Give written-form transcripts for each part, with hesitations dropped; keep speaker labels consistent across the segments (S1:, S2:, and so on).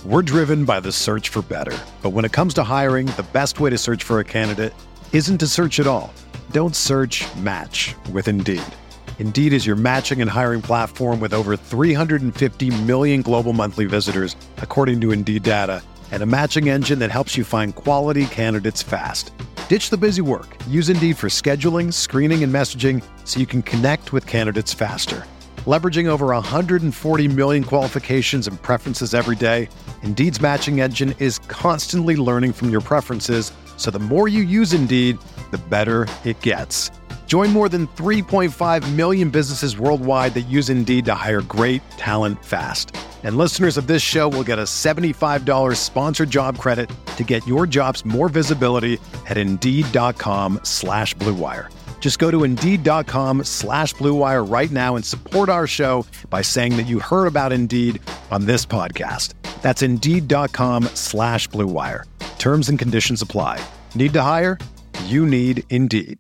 S1: We're driven by the search for better. But when it comes to hiring, the best way to search for a candidate isn't to search at all. Don't search, match with Indeed. Indeed is your matching and hiring platform with over 350 million global monthly visitors, according to Indeed data, and a matching engine that helps you find quality candidates fast. Ditch the busy work. Use Indeed for scheduling, screening, and messaging so you can connect with candidates faster. Leveraging over 140 million qualifications and preferences every day, Indeed's matching engine is constantly learning from your preferences, so the more you use Indeed, the better it gets. Join more than 3.5 million businesses worldwide that use Indeed to hire great talent fast. And listeners of this show will get a $75 sponsored job credit to get your jobs more visibility at Indeed.com/Blue Wire. Just go to Indeed.com/Blue Wire right now and support our show by saying that you heard about Indeed on this podcast. That's Indeed.com/Blue Wire. Terms and conditions apply. Need to hire? You need Indeed.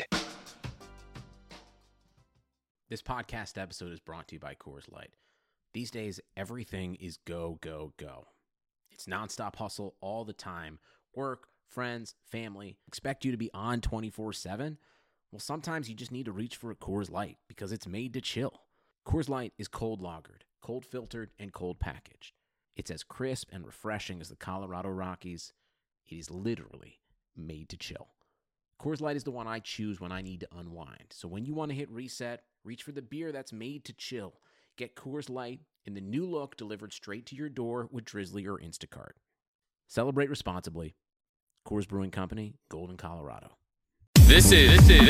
S2: This podcast episode is brought to you by Coors Light. These days, everything is go, go, go. It's nonstop hustle all the time. Work, friends, family, expect you to be on 24/7. Well, sometimes you just need to reach for a Coors Light because it's made to chill. Coors Light is cold lagered, cold filtered, and cold packaged. It's as crisp and refreshing as the Colorado Rockies. It is literally made to chill. Coors Light is the one I choose when I need to unwind. So when you want to hit reset, reach for the beer that's made to chill. Get Coors Light in the new look delivered straight to your door with Drizzly or Instacart. Celebrate responsibly. Coors Brewing Company, Golden, Colorado.
S3: This is Heat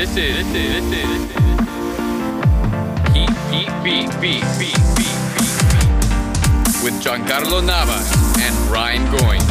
S3: with Giancarlo Navas and Ryan Goins.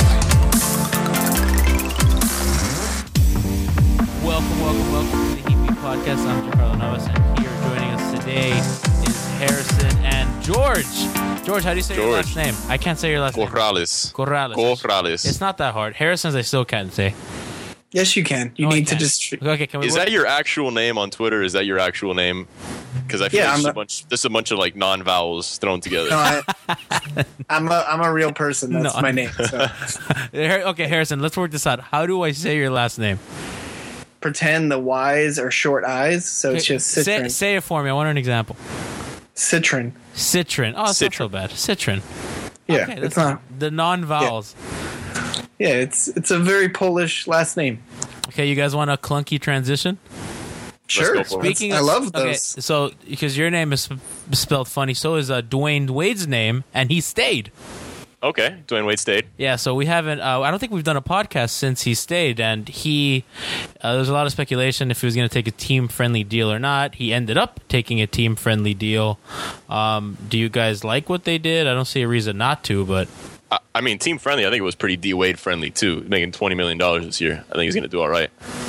S4: Welcome to the Heat Beat Podcast. I'm Giancarlo Navas, and here joining us today is Harrison and George. George, how do you say your last name? I can't say your last name. Corrales. It's not that hard. Harrison's I still can't say.
S5: Yes, you can. You need to just.
S4: Okay, can we?
S6: Is that your actual name on Twitter? Is that your actual name? Because I feel like this is a bunch of like non-vowels thrown together.
S5: No, I'm a real person. That's my name. So.
S4: Okay, Harrison, let's work this out. How do I say your last name?
S5: Pretend the Y's are short I's, so it's just Citron.
S4: Say it for me. I want an example.
S5: Citron.
S4: Oh, it's not so bad. Citron.
S5: Yeah,
S4: okay,
S5: it's not
S4: the non-vowels.
S5: Yeah, it's a very Polish last name.
S4: Okay, you guys want a clunky transition?
S5: Sure.
S4: Speaking
S5: I love those.
S4: Okay, so because your name is spelled funny, so is Dwayne Wade's name, and he stayed.
S6: Okay, Dwayne Wade stayed.
S4: Yeah, so we haven't. I don't think we've done a podcast since he stayed, and there's a lot of speculation if he was going to take a team-friendly deal or not. He ended up taking a team-friendly deal. Do you guys like what they did? I don't see a reason not to, but.
S6: I mean, team-friendly, I think it was pretty D-Wade friendly, too. Making $20 million this year. I think he's going to do all right.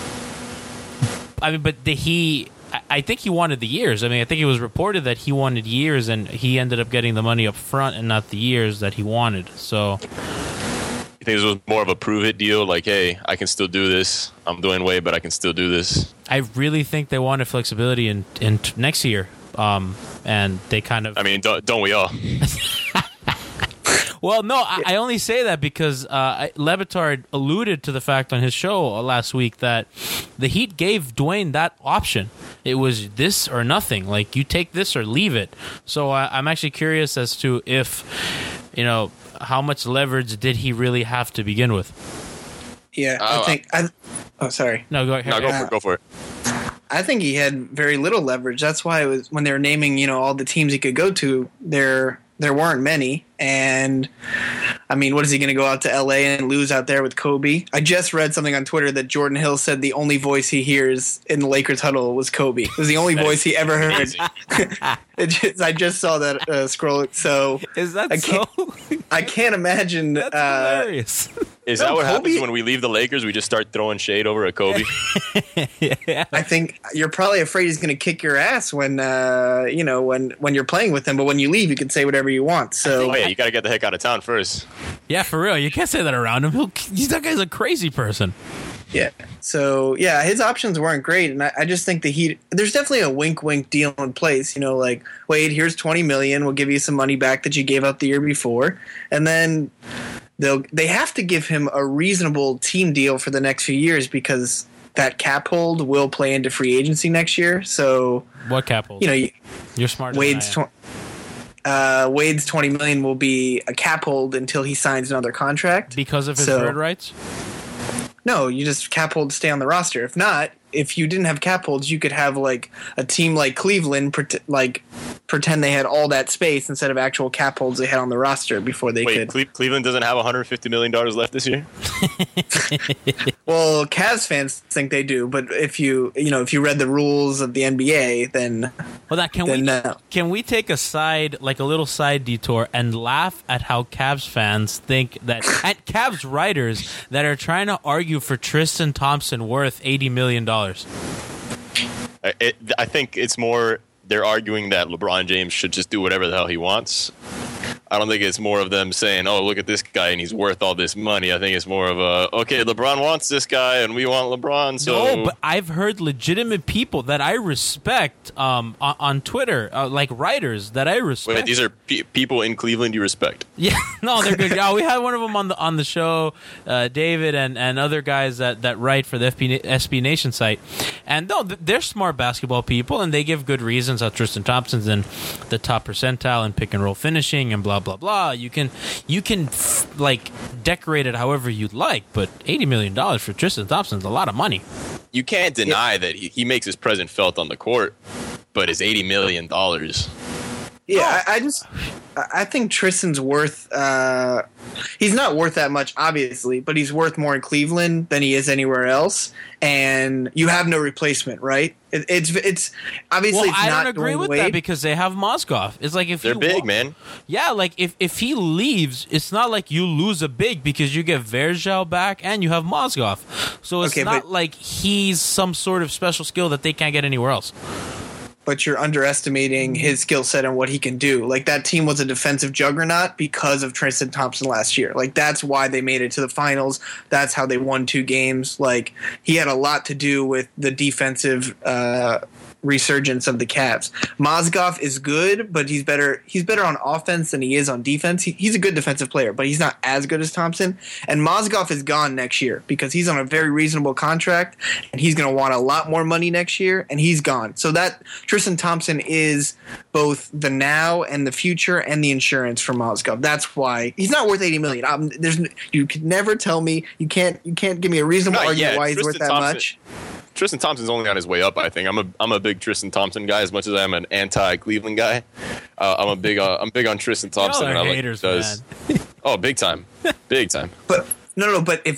S4: I mean, but I think he wanted the years. I mean, I think it was reported that he wanted years, and he ended up getting the money up front and not the years that he wanted. So,
S6: you think this was more of a prove-it deal? Like, hey, I can still do this. I'm doing Wade, but I can still do this.
S4: I really think they wanted flexibility in next year, and they kind of.
S6: I mean, don't we all?
S4: Well, no, I only say that because Le Batard alluded to the fact on his show last week that the Heat gave Dwayne that option. It was this or nothing. Like, you take this or leave it. So I'm actually curious as to if, how much leverage did he really have to begin with?
S5: Yeah, sorry.
S4: No, go ahead.
S6: No, go for it.
S5: I think he had very little leverage. That's why it was when they were naming, all the teams he could go to, there weren't many. And I mean, what is he going to go out to LA and lose out there with Kobe? I just read something on Twitter that Jordan Hill said the only voice he hears in the Lakers huddle was Kobe. It was the only voice he ever heard. I just saw that scroll. So
S4: is that
S5: I can't imagine.
S4: That's hilarious.
S6: Is that what happens when we leave the Lakers? We just start throwing shade over at Kobe?
S5: Yeah. I think you're probably afraid he's going to kick your ass when you're playing with him. But when you leave, you can say whatever you want. So,
S6: you got to get the heck out of town first.
S4: Yeah, for real. You can't say that around him. That guy's a crazy person.
S5: Yeah. So, yeah, his options weren't great. And I just think the Heat – there's definitely a wink-wink deal in place. Like, Wade, here's $20 million. We'll give you some money back that you gave up the year before. And then – they have to give him a reasonable team deal for the next few years because that cap hold will play into free agency next year. So
S4: what cap hold? You're smarter.
S5: Wade's $20 million will be a cap hold until he signs another contract
S4: because of his bird rights.
S5: No, you just cap hold to stay on the roster. If not, if you didn't have cap holds, you could have like a team like Cleveland pretend they had all that space instead of actual cap holds they had on the roster before they could.
S6: Cleveland doesn't have $150 million left this year?
S5: Well, Cavs fans think they do, but if you read the rules of the NBA, then
S4: can we take a little side detour and laugh at how Cavs fans think that at Cavs writers that are trying to argue for Tristan Thompson worth $80 million?
S6: I think it's more they're arguing that LeBron James should just do whatever the hell he wants. I don't think it's more of them saying, oh, look at this guy and he's worth all this money. I think it's more of okay, LeBron wants this guy and we want LeBron. So.
S4: No, but I've heard legitimate people that I respect on Twitter, like writers that I respect.
S6: Wait, these are people in Cleveland you respect?
S4: Yeah, no, they're good. We had one of them on the show, David and other guys that write for the SB Nation site. And no, they're smart basketball people and they give good reasons how Tristan Thompson's in the top percentile in pick and roll finishing and blah blah blah. You can like decorate it however you'd like, but $80 million for Tristan Thompson is a lot of money.
S6: You can't deny that he makes his presence felt on the court, but it's $80 million.
S5: Yeah, I think Tristan's worth. He's not worth that much, obviously, but he's worth more in Cleveland than he is anywhere else. And you have no replacement, right? It's obviously. Well,
S4: I
S5: don't
S4: agree with that because they have Mozgov. It's like if
S6: they're big, man.
S4: Yeah, like if he leaves, it's not like you lose a big because you get Verjao back and you have Mozgov. So it's not like he's some sort of special skill that they can't get anywhere else.
S5: But you're underestimating his skill set and what he can do. Like, that team was a defensive juggernaut because of Tristan Thompson last year. Like, that's why they made it to the finals. That's how they won 2 games. Like, he had a lot to do with the defensive resurgence of the Cavs. Mozgov is good, but he's better on offense than he is on defense. He's a good defensive player, but he's not as good as Thompson. And Mozgov is gone next year because he's on a very reasonable contract, and he's going to want a lot more money next year, and he's gone. So that Tristan Thompson is both the now and the future and the insurance for Mozgov. That's why he's not worth $80 million. You can never tell me you can't give me a reasonable argument why he's worth that much.
S6: Tristan Thompson's only on his way up, I think. I'm a big Tristan Thompson guy as much as I'm an anti-Cleveland guy. I'm big on Tristan Thompson.
S4: Y'all are haters, man.
S6: Oh, big time. Big time.
S5: But no, but if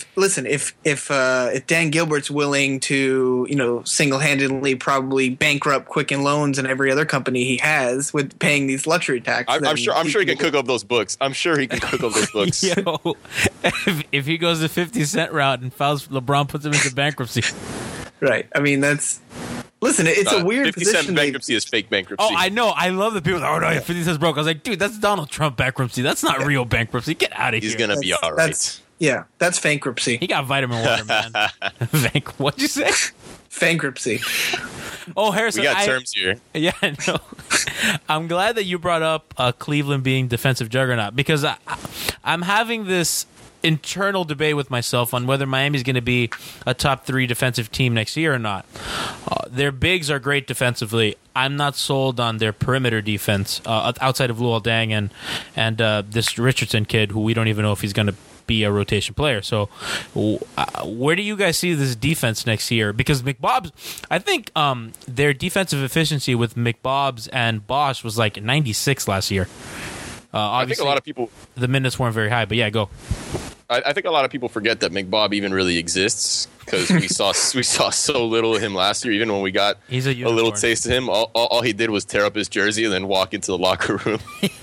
S5: Dan Gilbert's willing to, single-handedly probably bankrupt Quicken Loans and every other company he has with paying these luxury taxes,
S6: I'm sure he can cook up those books. I'm sure he can cook up those books.
S4: Yo, if he goes the 50 Cent route and files LeBron puts him into bankruptcy.
S5: Right. I mean, it's a weird
S6: 50
S5: position.
S6: 50 Cent bankruptcy is fake bankruptcy.
S4: Oh, I know. I love the people. Oh, no, 50 Cent's broke. I was like, dude, that's Donald Trump bankruptcy. That's not real bankruptcy. Get out of here.
S6: He's going to be all right.
S5: That's bankruptcy.
S4: He got vitamin water, man. What'd you say?
S5: Bankruptcy.
S4: Oh, Harrison.
S6: We got terms here.
S4: Yeah, no. I'm glad that you brought up Cleveland being defensive juggernaut because I'm having this internal debate with myself on whether Miami's going to be a top 3 defensive team next year or not. Their bigs are great defensively. I'm not sold on their perimeter defense outside of Luol Deng and this Richardson kid who we don't even know if he's going to be a rotation player. So where do you guys see this defense next year? Because McBob's, I think their defensive efficiency with McBob's and Bosch was like 96 last year.
S6: I think a lot of people...
S4: The minutes weren't very high, but yeah, go.
S6: I think a lot of people forget that McBob even really exists because we saw so little of him last year. Even when we got a little taste of him, all he did was tear up his jersey and then walk into the locker room.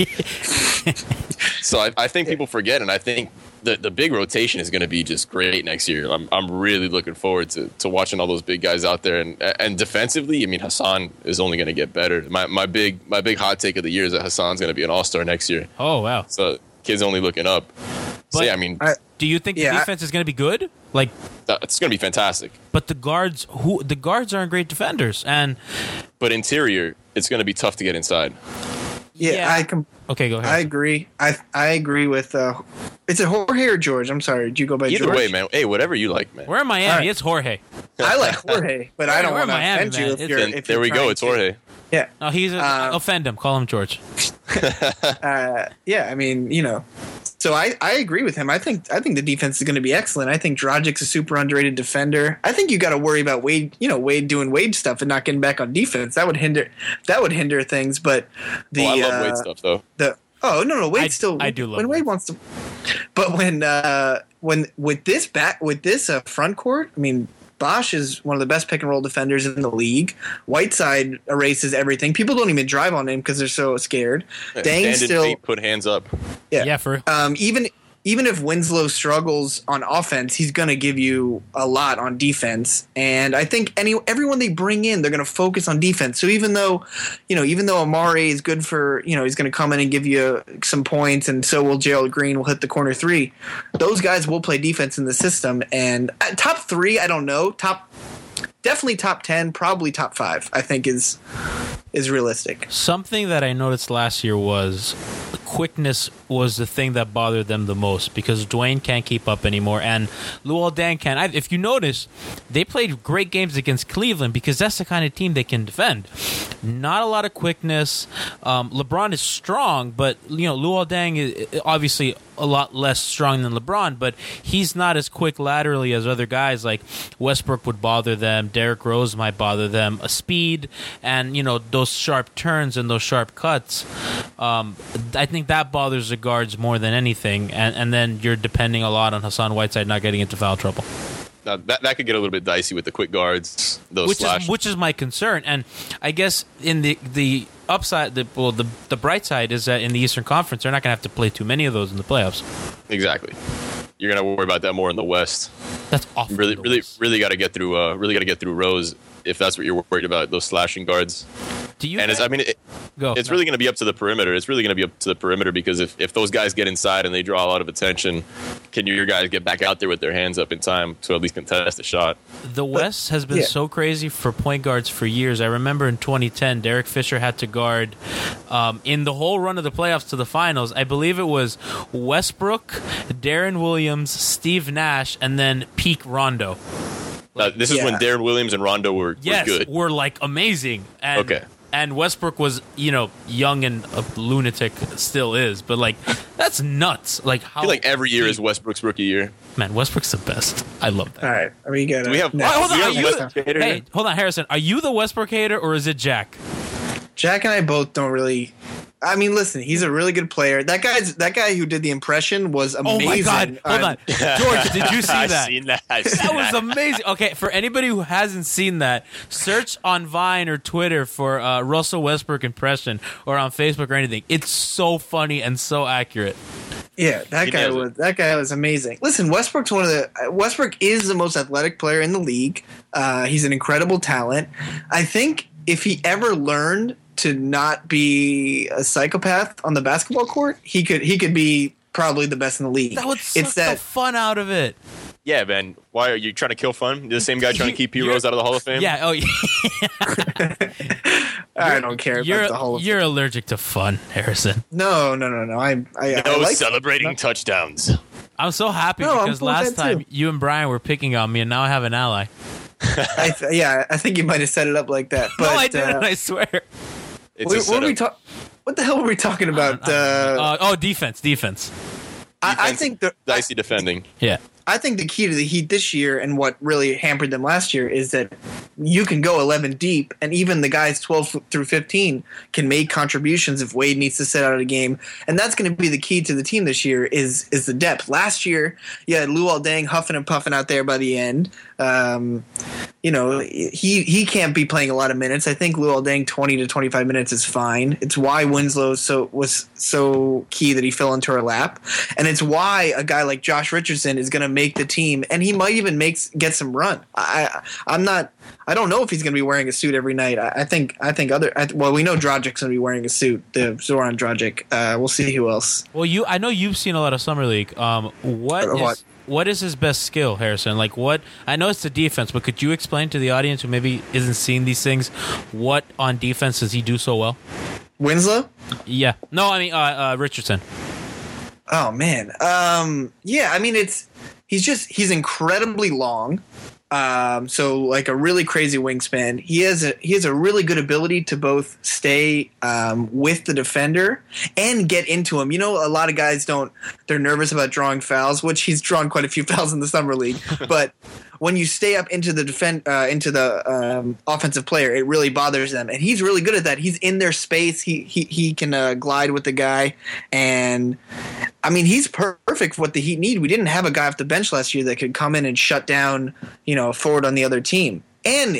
S6: So I think people forget, and I think the big rotation is going to be just great next year. I'm really looking forward to watching all those big guys out there, and defensively, I mean, Hassan is only going to get better. My big hot take of the year is that Hassan's going to be an all-star next year.
S4: Oh wow!
S6: So kid's only looking up.
S4: But,
S6: so, yeah, I mean,
S4: do you think the defense is going to be good? Like,
S6: it's going to be fantastic.
S4: But the guards aren't great defenders, but
S6: interior, it's going to be tough to get inside.
S4: Okay, go ahead.
S5: I agree. I agree with. Is it Jorge or George? I'm sorry. Did you go by
S6: Either
S5: George?
S6: way, man. Hey, whatever you like, man.
S4: We're in Miami.
S5: All right.
S4: It's Jorge.
S5: I like Jorge, but I don't
S4: We're in
S5: want to
S4: Miami,
S5: offend you.
S4: man.
S5: If you're,
S6: Then
S5: if
S6: there
S5: you're
S6: we go.
S5: trying
S6: It's
S5: to-
S6: Jorge.
S5: Yeah.
S4: No, he's offend him. Call him George.
S5: Yeah. I mean, So I agree with him. I think the defense is going to be excellent. I think Dragic's a super underrated defender. I think you got to worry about Wade. Wade doing Wade stuff and not getting back on defense. That would hinder things. But
S6: I love Wade stuff though.
S5: No, Wade still.
S4: I do love
S5: when Wade
S4: Wade.
S5: wants to. But when with this front court, I mean, Bosch is one of the best pick and roll defenders in the league. Whiteside erases everything. People don't even drive on him because they're so scared. Dang
S6: Stand in
S5: still
S6: feet, put hands up.
S4: Yeah, for
S5: even if Winslow struggles on offense, he's going to give you a lot on defense. And I think everyone they bring in, they're going to focus on defense. So even though Amari is good for, he's going to come in and give you some points, and so will Gerald Green will hit the corner three. Those guys will play defense in the system. And top 3, I don't know. Definitely top 10, probably top 5, I think is realistic.
S4: something that I noticed last year was quickness was the thing that bothered them the most because Dwayne can't keep up anymore and Luol Deng can. If you notice, they played great games against Cleveland because that's the kind of team they can defend. Not a lot of quickness. LeBron is strong, but Luol Deng is obviously a lot less strong than LeBron, but he's not as quick laterally as other guys. Like Westbrook would bother them, Derrick Rose might bother them. Speed and those sharp turns and those sharp cuts. I think that bothers the guards more than anything, and then you're depending a lot on Hassan Whiteside not getting into foul trouble.
S6: Now, that could get a little bit dicey with the quick guards, those slash.
S4: Which is my concern, and I guess in the upside, the bright side is that in the Eastern Conference they're not going to have to play too many of those in the playoffs.
S6: Exactly. You're gonna worry about that more in the West.
S4: That's awful.
S6: Really got to get through. Really got to get through Rose if that's what you're worried about. Those slashing guards.
S4: Do you?
S6: And it's really going to be up to the perimeter. It's really going to be up to the perimeter because if those guys get inside and they draw a lot of attention, can your guys get back out there with their hands up in time to at least contest a shot?
S4: The West has been so crazy for point guards for years. I remember in 2010, Derek Fisher had to guard in the whole run of the playoffs to the finals. I believe it was Westbrook, Darren Williams, Steve Nash, and then peak Rondo.
S6: This is when Darren Williams and Rondo were good.
S4: Were like amazing. And,
S6: Okay.
S4: And Westbrook was, young and a lunatic, still is, but like that's nuts. Like how
S6: I feel like every year is Westbrook's rookie year.
S4: man, Westbrook's the best. I love that.
S5: All right, we got.
S6: We have.
S4: Hold on,
S6: we
S4: are
S6: have
S4: you,
S6: Westbrook hater.
S4: hey, hold on, Harrison. Are you the Westbrook hater or is it Jack?
S5: Jack and I both don't really. I mean, listen, he's a really good player. That guy who did the impression was amazing.
S4: Oh my God! Hold on, George, did you see
S6: I've
S4: that?
S6: seen that.
S4: That was amazing. Okay, for anybody who hasn't seen that, search on Vine or Twitter for Russell Westbrook impression or on Facebook or anything. It's so funny and so accurate.
S5: Yeah, that guy was amazing. Listen, Westbrook is the most athletic player in the league. He's an incredible talent. I think if he ever learned to not be a psychopath on the basketball court, he could be probably the best in the league.
S4: That would suck the fun out of it.
S6: Yeah, man. Why are you trying to kill fun? You're the same guy trying to keep heroes out of the Hall of Fame?
S4: Yeah. Oh, yeah.
S5: I don't care about the Hall of Fame.
S4: You're allergic to fun, Harrison.
S5: No. I like
S6: celebrating touchdowns.
S4: I'm so happy
S5: No, I'm
S4: because
S5: cool with
S4: last
S5: that
S4: time
S5: too.
S4: you and Brian were picking on me, and now I have an ally.
S5: I think you might have set it up like that. But,
S4: No, I didn't. I swear.
S5: what the hell were we talking about?
S4: Defense.
S5: I think
S6: dicey defending.
S4: Yeah.
S5: I think the key to the Heat this year and what really hampered them last year is that you can go 11 deep, and even the guys 12 through 15 can make contributions if Wade needs to sit out of the game. And that's going to be the key to the team this year is the depth. Last year, you had Luol Deng huffing and puffing out there by the end. He can't be playing a lot of minutes. I think Luol Deng 20 to 25 minutes is fine. It's why Winslow was so key that he fell into our lap, and it's why a guy like Josh Richardson is going to make the team, and he might even get some run. I don't know if he's going to be wearing a suit every night. We know Dragic's going to be wearing a suit, the Zoran Dragic. We'll see who else.
S4: Well, I know you've seen a lot of summer league. What is his best skill, Harrison? Like what? I know it's the defense, but could you explain to the audience who maybe isn't seeing these things what on defense does he do so well?
S5: Winslow?
S4: Yeah. No, I mean Richardson.
S5: Oh man. Yeah, I mean he's incredibly long. So like a really crazy wingspan. He has a really good ability to both stay with the defender and get into him. You know, a lot of guys they're nervous about drawing fouls, which he's drawn quite a few fouls in the summer league. But when you stay up into the offensive player, it really bothers them, and he's really good at that. He's in their space. He can glide with the guy, and I mean he's perfect for what the Heat need. We didn't have a guy off the bench last year that could come in and shut down, a forward on the other team. And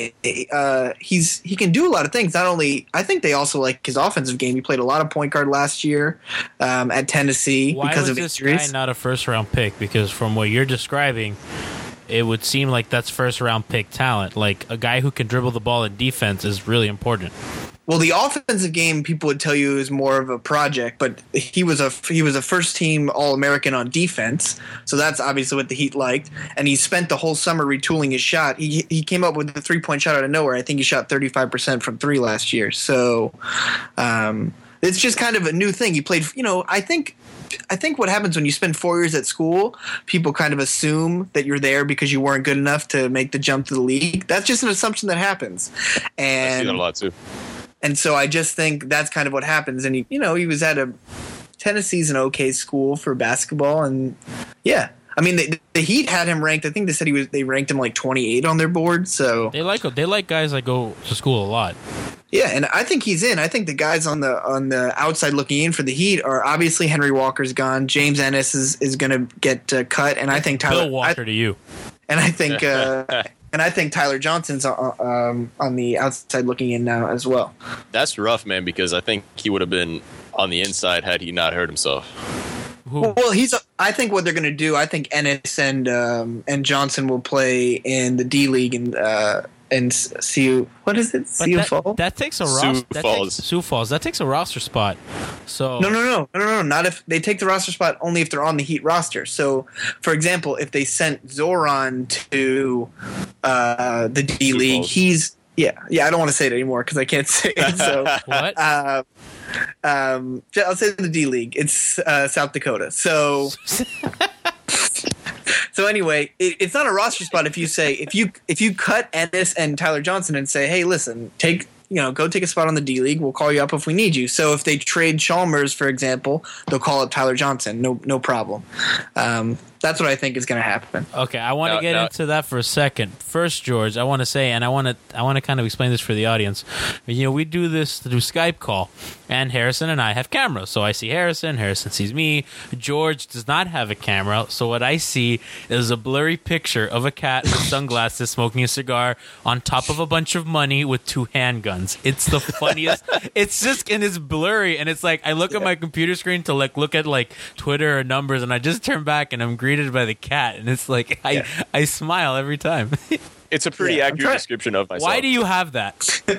S5: he can do a lot of things. Not only, I think they also like his offensive game. He played a lot of point guard last year at Tennessee because of injuries.
S4: Why was this guy not a first-round pick? Because from what you're describing, it would seem like that's first-round pick talent. Like, a guy who can dribble the ball in defense is really important.
S5: Well, the offensive game, people would tell you, is more of a project, but he was a first-team All-American on defense, so that's obviously what the Heat liked. And he spent the whole summer retooling his shot. He came up with a three-point shot out of nowhere. I think he shot 35% from three last year. So it's just kind of a new thing. He played, I think what happens when you spend 4 years at school, people kind of assume that you're there because you weren't good enough to make the jump to the league. That's just an assumption that happens. And
S6: I see that a lot too.
S5: And so I just think that's kind of what happens. And he was at Tennessee's an okay school for basketball, and yeah, I mean the Heat had him ranked. I think they said they ranked him like 28 on their board. So
S4: they like guys that go to school a lot.
S5: Yeah, and I think he's in. I think the guys on the outside looking in for the Heat are obviously Henry Walker's gone. James Ennis is going to get cut, and I think Tyler
S4: Bill Walker to you.
S5: And I think. And I think Tyler Johnson's on the outside looking in now as well.
S6: That's rough, man, because I think he would have been on the inside had he not hurt himself.
S5: Well, I think what they're going to do, I think Ennis and Johnson will play in the D League and Sioux. What is it? Sioux Falls.
S4: That takes a Sioux Falls. That takes a roster spot. So
S5: No. Not if they take the roster spot. Only if they're on the Heat roster. So, for example, if they sent Zoran to the D League, he's I don't want to say it anymore because I can't say it. So
S4: what?
S5: I'll say the D League. It's South Dakota. So. So anyway, it's not a roster spot if you say if you cut Ennis and Tyler Johnson and say, hey, listen, go take a spot on the D League. We'll call you up if we need you. So if they trade Chalmers, for example, they'll call up Tyler Johnson. No problem. That's what I think is going to happen.
S4: Okay, I want to get into that for a second. First, George, I want to say, and I want to kind of explain this for the audience. We do this through Skype call, and Harrison and I have cameras. So I see Harrison sees me. George does not have a camera, so what I see is a blurry picture of a cat with sunglasses smoking a cigar on top of a bunch of money with two handguns. It's the funniest. It's just, and it's blurry, and it's like I look at my computer screen to look at Twitter or numbers, and I just turn back and I'm greeted by the cat, and it's like I smile every time.
S6: It's a pretty accurate description of myself.
S4: Why do you have that?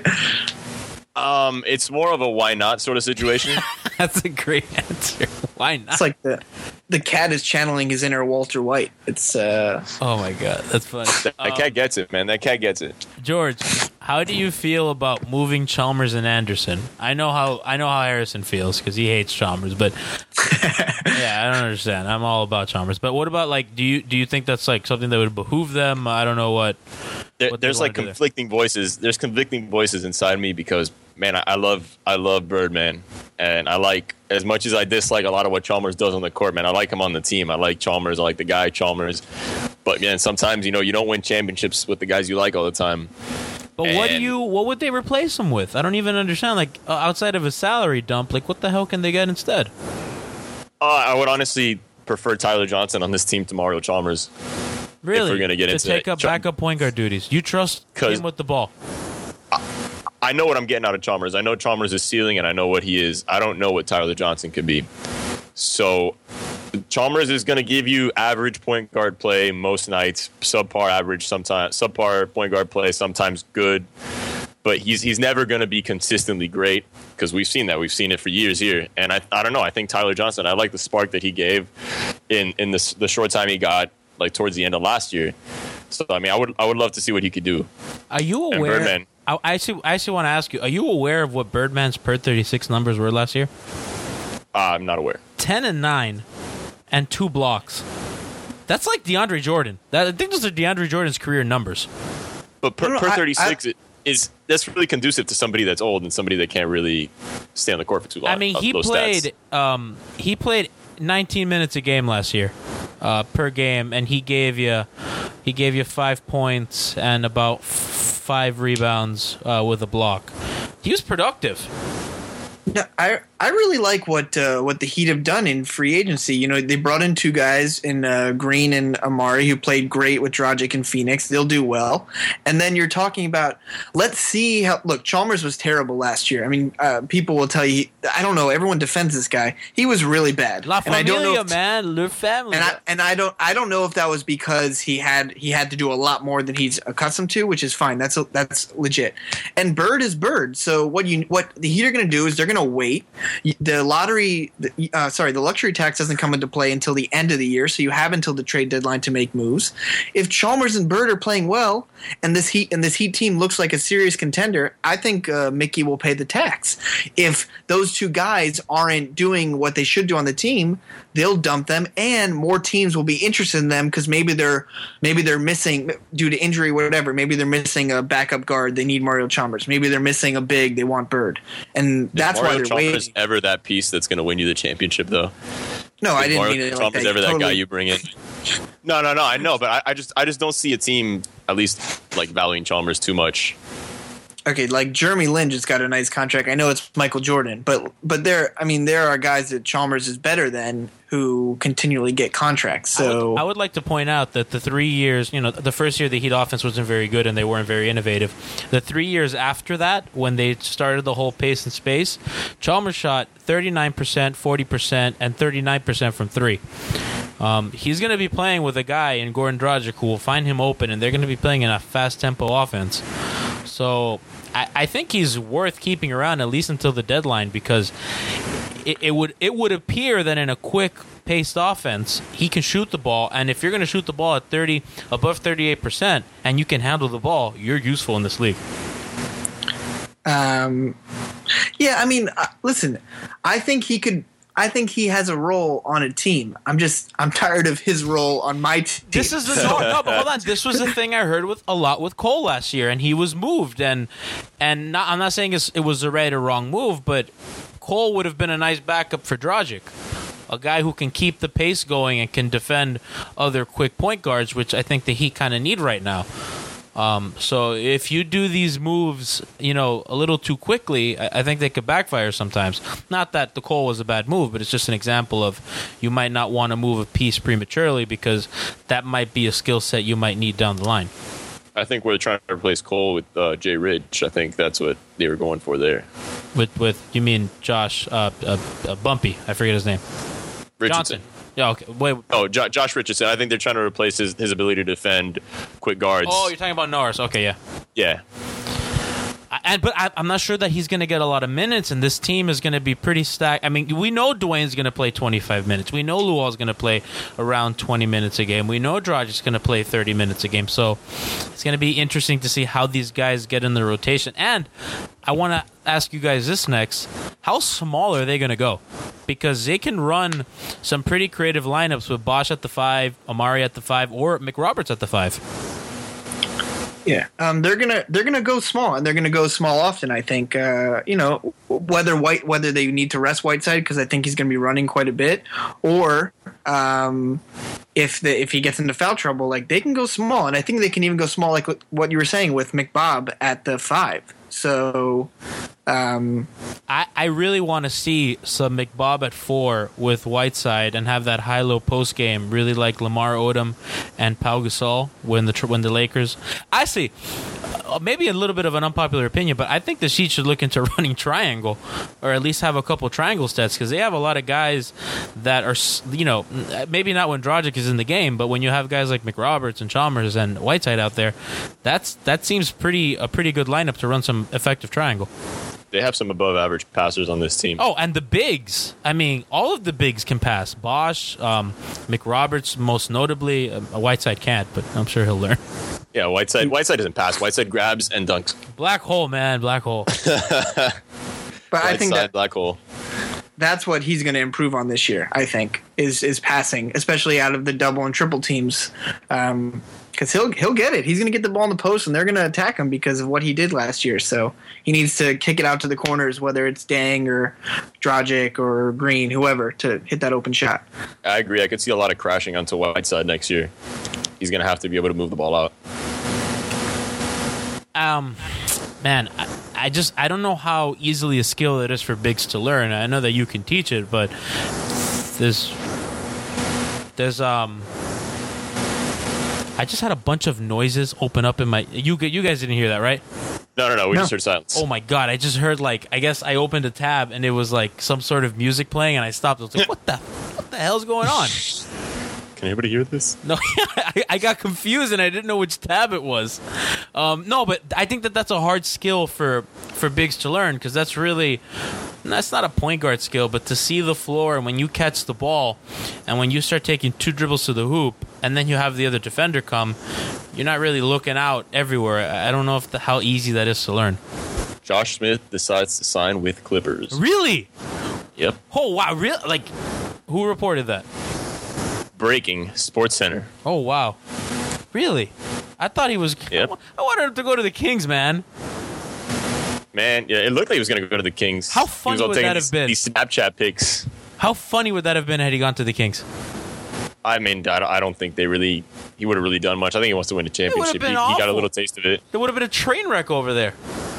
S6: It's more of a why not sort of situation.
S4: That's a great answer. Why not?
S5: It's like the cat is channeling his inner Walter White. It's
S4: oh my god, that's funny.
S6: That cat gets it, man. That cat gets it.
S4: George, how do you feel about moving Chalmers and Anderson? I know how Harrison feels because he hates Chalmers, but yeah, I don't understand. I'm all about Chalmers, but what about do you think that's something that would behoove them? I don't know what.
S6: There's conflicting voices. There's conflicting voices inside me because, man, I love Birdman, and I like, as much as I dislike a lot of what Chalmers does on the court, man, I like him on the team. I like Chalmers. I like the guy Chalmers. But man, sometimes you don't win championships with the guys you like all the time.
S4: But what would they replace him with? I don't even understand. Outside of a salary dump, what the hell can they get instead?
S6: I would honestly prefer Tyler Johnson on this team to Mario Chalmers.
S4: Really?
S6: If we're gonna get into
S4: take up backup point guard duties. You trust him with the ball?
S6: I know what I'm getting out of Chalmers. I know Chalmers is ceiling, and I know what he is. I don't know what Tyler Johnson could be. So Chalmers is going to give you average point guard play most nights, subpar average sometimes, subpar point guard play sometimes good. But he's never going to be consistently great because we've seen that. We've seen it for years here. And I don't know. I think Tyler Johnson, I like the spark that he gave in the short time he got towards the end of last year. So I mean, I would love to see what he could do.
S4: Are you aware? I actually want to ask you: are you aware of what Birdman's per 36 numbers were last year?
S6: I'm not aware.
S4: 10-9, and 2 blocks. That's like DeAndre Jordan. I think those are DeAndre Jordan's career numbers.
S6: But per 36, that's really conducive to somebody that's old and somebody that can't really stay on the court for too long.
S4: I mean, he played 19 minutes a game last year, per game, and he gave you 5 points and about 5 rebounds with a block. He was productive.
S5: Yeah, I really like what the Heat have done in free agency. You know, they brought in 2 guys in Green and Amari who played great with Dragic in Phoenix. They'll do well. And then you're talking about, let's see how. Look, Chalmers was terrible last year. I mean, people will tell you. I don't know. Everyone defends this guy. He was really bad.
S4: La Familia, man, Le Family.
S5: And I don't know if that was because he had to do a lot more than he's accustomed to, which is fine. That's legit. And Bird is Bird. So what the Heat are going to do is they're going to wait. The luxury tax doesn't come into play until the end of the year, so you have until the trade deadline to make moves. If Chalmers and Bird are playing well, and this Heat team looks like a serious contender, I think Mickey will pay the tax. If those 2 guys aren't doing what they should do on the team, they'll dump them, and more teams will be interested in them because maybe they're missing due to injury, whatever. Maybe they're missing a backup guard. They need Mario Chalmers. Maybe they're missing a big. They want Bird, and that's why they're waiting.
S6: Is ever that piece that's going to win you the championship, though?
S5: No, I didn't mean it like
S6: Trump
S5: that.
S6: is ever that guy you bring in. No, I know, but I just don't see a team at least like valuing Chalmers too much.
S5: Okay, like Jeremy Lin just got a nice contract. I know it's Michael Jordan, but there are guys that Chalmers is better than who continually get contracts. So
S4: I would like to point out that the 3 years, the first year the Heat offense wasn't very good and they weren't very innovative. The 3 years after that, when they started the whole pace and space, Chalmers shot 39%, 40%, and 39% from 3. He's going to be playing with a guy in Goran Dragic who will find him open, and they're going to be playing in a fast tempo offense. So I think he's worth keeping around at least until the deadline, because it would appear that in a quick paced offense he can shoot the ball, and if you're going to shoot the ball at above 38% and you can handle the ball, you're useful in this league.
S5: Yeah, I mean, listen, I think he has a role on a team. I'm tired of his role on my team.
S4: This is but hold on. This was the thing I heard a lot with Cole last year, and he was moved. And I'm not saying it was the right or wrong move, but Cole would have been a nice backup for Dragic, a guy who can keep the pace going and can defend other quick point guards, which I think the Heat kind of need right now. So if you do these moves, a little too quickly, I think they could backfire sometimes. Not that the Cole was a bad move, but it's just an example of you might not want to move a piece prematurely because that might be a skill set you might need down the line.
S6: I think we're trying to replace Cole with Jay Ridge. I think that's what they were going for there.
S4: With you mean Josh Bumpy? I forget his name.
S6: Richardson.
S4: Johnson. Yeah, okay. Wait.
S6: Oh, Josh Richardson. I think they're trying to replace his ability to defend quick guards.
S4: Oh, you're talking about Norris. Okay, yeah.
S6: Yeah.
S4: But I'm not sure that he's going to get a lot of minutes, and this team is going to be pretty stacked. I mean, we know Dwayne's going to play 25 minutes. We know Luol's going to play around 20 minutes a game. We know Dragic's going to play 30 minutes a game. So it's going to be interesting to see how these guys get in the rotation. And I want to ask you guys this next. How small are they going to go? Because they can run some pretty creative lineups with Bosh at the 5, Amari at the 5, or McRoberts at the 5.
S5: Yeah, they're gonna go small, and they're gonna go small often. I think whether they need to rest Whiteside because I think he's gonna be running quite a bit, or if he gets into foul trouble, like they can go small, and I think they can even go small, like what you were saying with McBob at the 5. So
S4: I really want to see some McBob at 4 with Whiteside and have that high-low post game, really like Lamar Odom and Pau Gasol when the Lakers. I see. Maybe a little bit of an unpopular opinion, but I think the Heat should look into running triangle, or at least have a couple triangle sets, because they have a lot of guys that are, maybe not when Dragic is in the game, but when you have guys like McRoberts and Chalmers and Whiteside out there, that seems a pretty good lineup to run some effective triangle.
S6: They have some above-average passers on this team.
S4: Oh, and the bigs. I mean, all of the bigs can pass. Bosh, McRoberts, most notably. Whiteside can't, but I'm sure he'll learn.
S6: Yeah, Whiteside doesn't pass. Whiteside grabs and dunks.
S4: Black hole, man, black hole.
S5: But I think
S6: Whiteside, black hole.
S5: that's what he's going to improve on this year. I think is passing, especially out of the double and triple teams, because he'll get it. He's going to get the ball in the post, and they're going to attack him because of what he did last year. So he needs to kick it out to the corners, whether it's Dang or Dragic or Green, whoever, to hit that open shot.
S6: I agree. I could see a lot of crashing onto Whiteside next year. He's going to have to be able to move the ball out.
S4: Man, I don't know how easily a skill it is for bigs to learn. I know that you can teach it, but there's I just had a bunch of noises open up in my. You guys didn't hear that, right?
S6: No. We just heard silence.
S4: Oh my god! I just heard I guess I opened a tab and it was like some sort of music playing, and I stopped. I was like, what the hell's going on?
S6: Can anybody hear this?
S4: No, I got confused and I didn't know which tab it was. No, but I think that's a hard skill for bigs to learn, because that's not a point guard skill, but to see the floor and when you catch the ball and when you start taking 2 dribbles to the hoop and then you have the other defender come, you're not really looking out everywhere. I don't know how easy that is to learn.
S6: Josh Smith decides to sign with Clippers.
S4: Really?
S6: Yep.
S4: Oh, wow. Really? Who reported that?
S6: Breaking SportsCenter.
S4: Oh, wow. Really? I thought he was...
S6: Yep.
S4: I wanted him to go to the Kings, man.
S6: Man, yeah, it looked like he was going to go to the Kings.
S4: How funny would that have been?
S6: These Snapchat pics.
S4: How funny would that have been had he gone to the Kings?
S6: I mean, I don't think he would have really done much. I think he wants to win a championship. He got a little taste of it.
S4: There would have been a train wreck over there.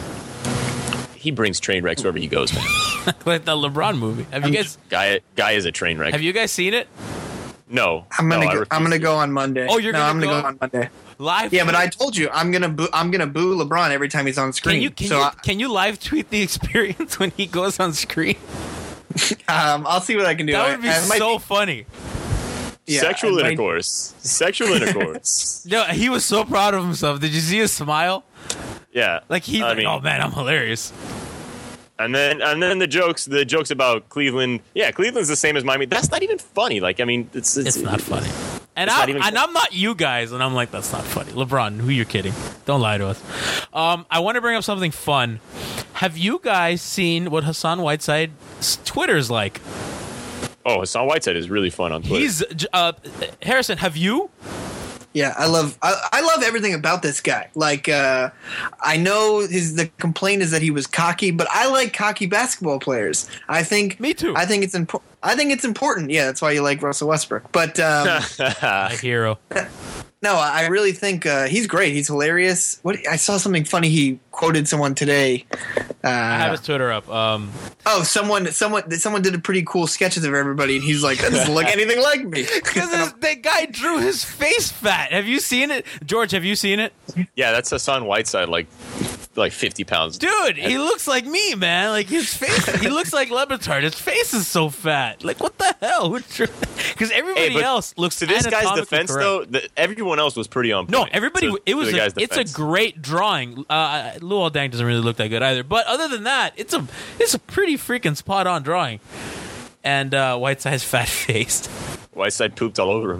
S6: He brings train wrecks wherever he goes, man.
S4: Like the LeBron movie. Have you guys?
S6: Guy is a train wreck.
S4: Have you guys seen it?
S6: No.
S5: I'm gonna go on Monday.
S4: Oh, you're gonna
S5: I'm gonna go on Monday.
S4: Live?
S5: Yeah, but I told you I'm gonna boo LeBron every time he's on screen.
S4: Can you live tweet the experience when he goes on screen?
S5: I'll see what I can do.
S4: That would be so funny.
S6: Yeah, Sexual intercourse.
S4: No, he was so proud of himself. Did you see his smile?
S6: Yeah.
S4: Like oh man, I'm hilarious.
S6: And then the jokes about Cleveland. Yeah, Cleveland's the same as Miami. That's not even funny. Like, I mean, it's
S4: not funny. And I'm not you guys, and I'm like, that's not funny. LeBron, who you're kidding? Don't lie to us. I want to bring up something fun. Have you guys seen what Hassan Whiteside's Twitter's like?
S6: Oh, Hassan Whiteside is really fun on Twitter.
S4: He's Harrison. Have you?
S5: Yeah, I love everything about this guy. Like, I know the complaint is that he was cocky, but I like cocky basketball players. I think
S4: me too.
S5: I think it's important. Yeah, that's why you like Russell Westbrook. But
S4: a hero.
S5: No, I really think he's great. He's hilarious. I saw something funny. He quoted someone today.
S4: I have his Twitter up.
S5: Someone did a pretty cool sketches of everybody, and he's like, "That doesn't look anything like me."
S4: Because that guy drew his face fat. Have you seen it, George? Have you seen it?
S6: Yeah, that's Hassan Whiteside, like 50 pounds.
S4: Dude, he looks like me, man. Like his face, he looks like Le Batard. His face is so fat. Like, what the hell? Because everybody else looks.
S6: To this guy's defense,
S4: correct.
S6: though, everyone else was pretty on point.
S4: No, everybody. It's a great drawing. Luol Deng doesn't really look that good either. But other than that, it's a pretty freaking spot on drawing. And Whiteside's fat faced.
S6: Whiteside pooped all over him.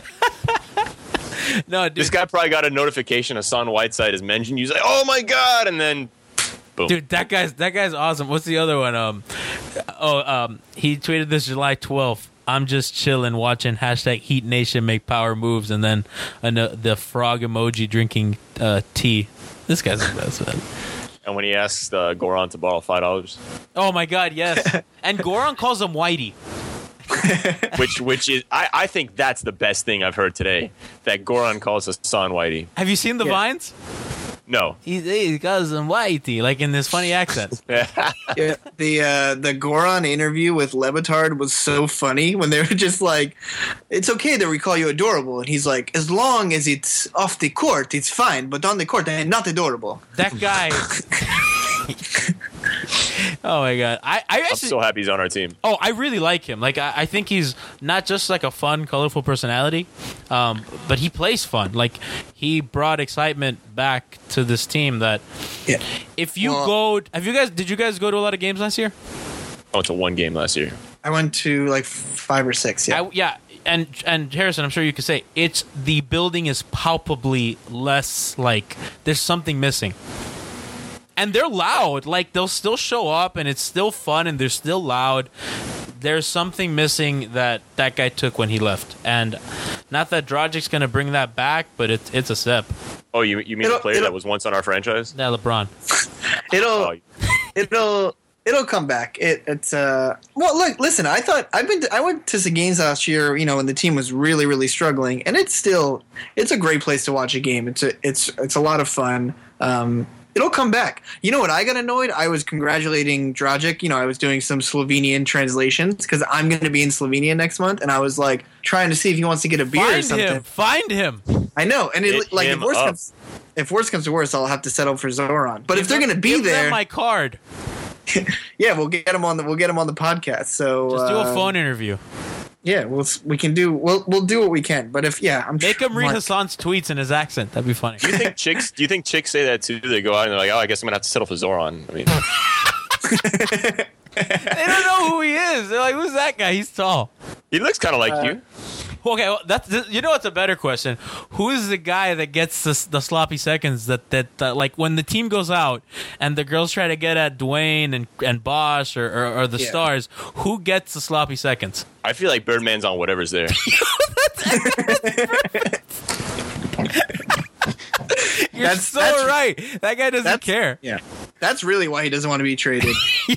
S4: No, dude.
S6: This guy probably got a notification Hassan Whiteside is mentioned. He's like, "Oh my god!" And then, boom.
S4: Dude, that guy's awesome. What's the other one? He tweeted this July 12th. I'm just chilling, watching #Heat Nation make power moves, and then the frog emoji drinking tea. This guy's the best, man.
S6: And when he asks Goran to borrow $5,
S4: oh my god, yes. And Goran calls him Whitey.
S6: which is I think that's the best thing I've heard today. That Goran calls Hassan Whitey.
S4: Have you seen the Vines?
S6: No.
S4: He calls him Whitey, like in this funny accent.
S5: Yeah, the Goran interview with Le Batard was so funny when they were just like, "It's okay that we call you adorable," and he's like, "As long as it's off the court, it's fine, but on the court, I'm not adorable."
S4: That guy. Oh my god! I'm
S6: so happy he's on our team.
S4: Oh, I really like him. Like I think he's not just like a fun, colorful personality, but he plays fun. Like he brought excitement back to this team. That if you did you guys go to a lot of games last year?
S6: I went to one game last year.
S5: I went to like 5 or 6. Yeah,
S4: and Harrison, I'm sure you could say it's the building is palpably less like there's something missing. And they're loud. Like, they'll still show up, and it's still fun, and they're still loud. There's something missing that guy took when he left. And not that Dragic's going to bring that back, but it's a step.
S6: Oh, you mean the player that was once on our franchise?
S4: Yeah, LeBron.
S5: It'll come back. It's well, look, listen. I went to some games last year. You know, when the team was really, really struggling, and it's a great place to watch a game. It's a lot of fun. It'll come back. You know what? I got annoyed. I was congratulating Dragic. You know, I was doing some Slovenian translations because I'm going to be in Slovenia next month, and I was like trying to see if he wants to get a beer or something.
S4: Find him.
S5: I know, and if worse comes to worse, I'll have to settle for Zoran. But if they're going to be
S4: give
S5: there,
S4: them my card.
S5: Yeah, we'll get him on the podcast. So
S4: just do a phone interview.
S5: Yeah, we'll do what we can. But
S4: make him read Hassan's tweets in his accent. That'd be funny.
S6: Do you think chicks say that too? They go out and they're like, "Oh, I guess I'm gonna have to settle for Zoran." I mean,
S4: they don't know who he is. They're like, "Who's that guy? He's tall."
S6: He looks kind of like you.
S4: Okay, well, what's a better question? Who is the guy that gets the sloppy seconds that like when the team goes out and the girls try to get at Dwayne and Bosch or the stars? Who gets the sloppy seconds?
S6: I feel like Birdman's on whatever's there.
S4: That's so right. That guy doesn't care.
S5: Yeah, that's really why he doesn't want to be traded.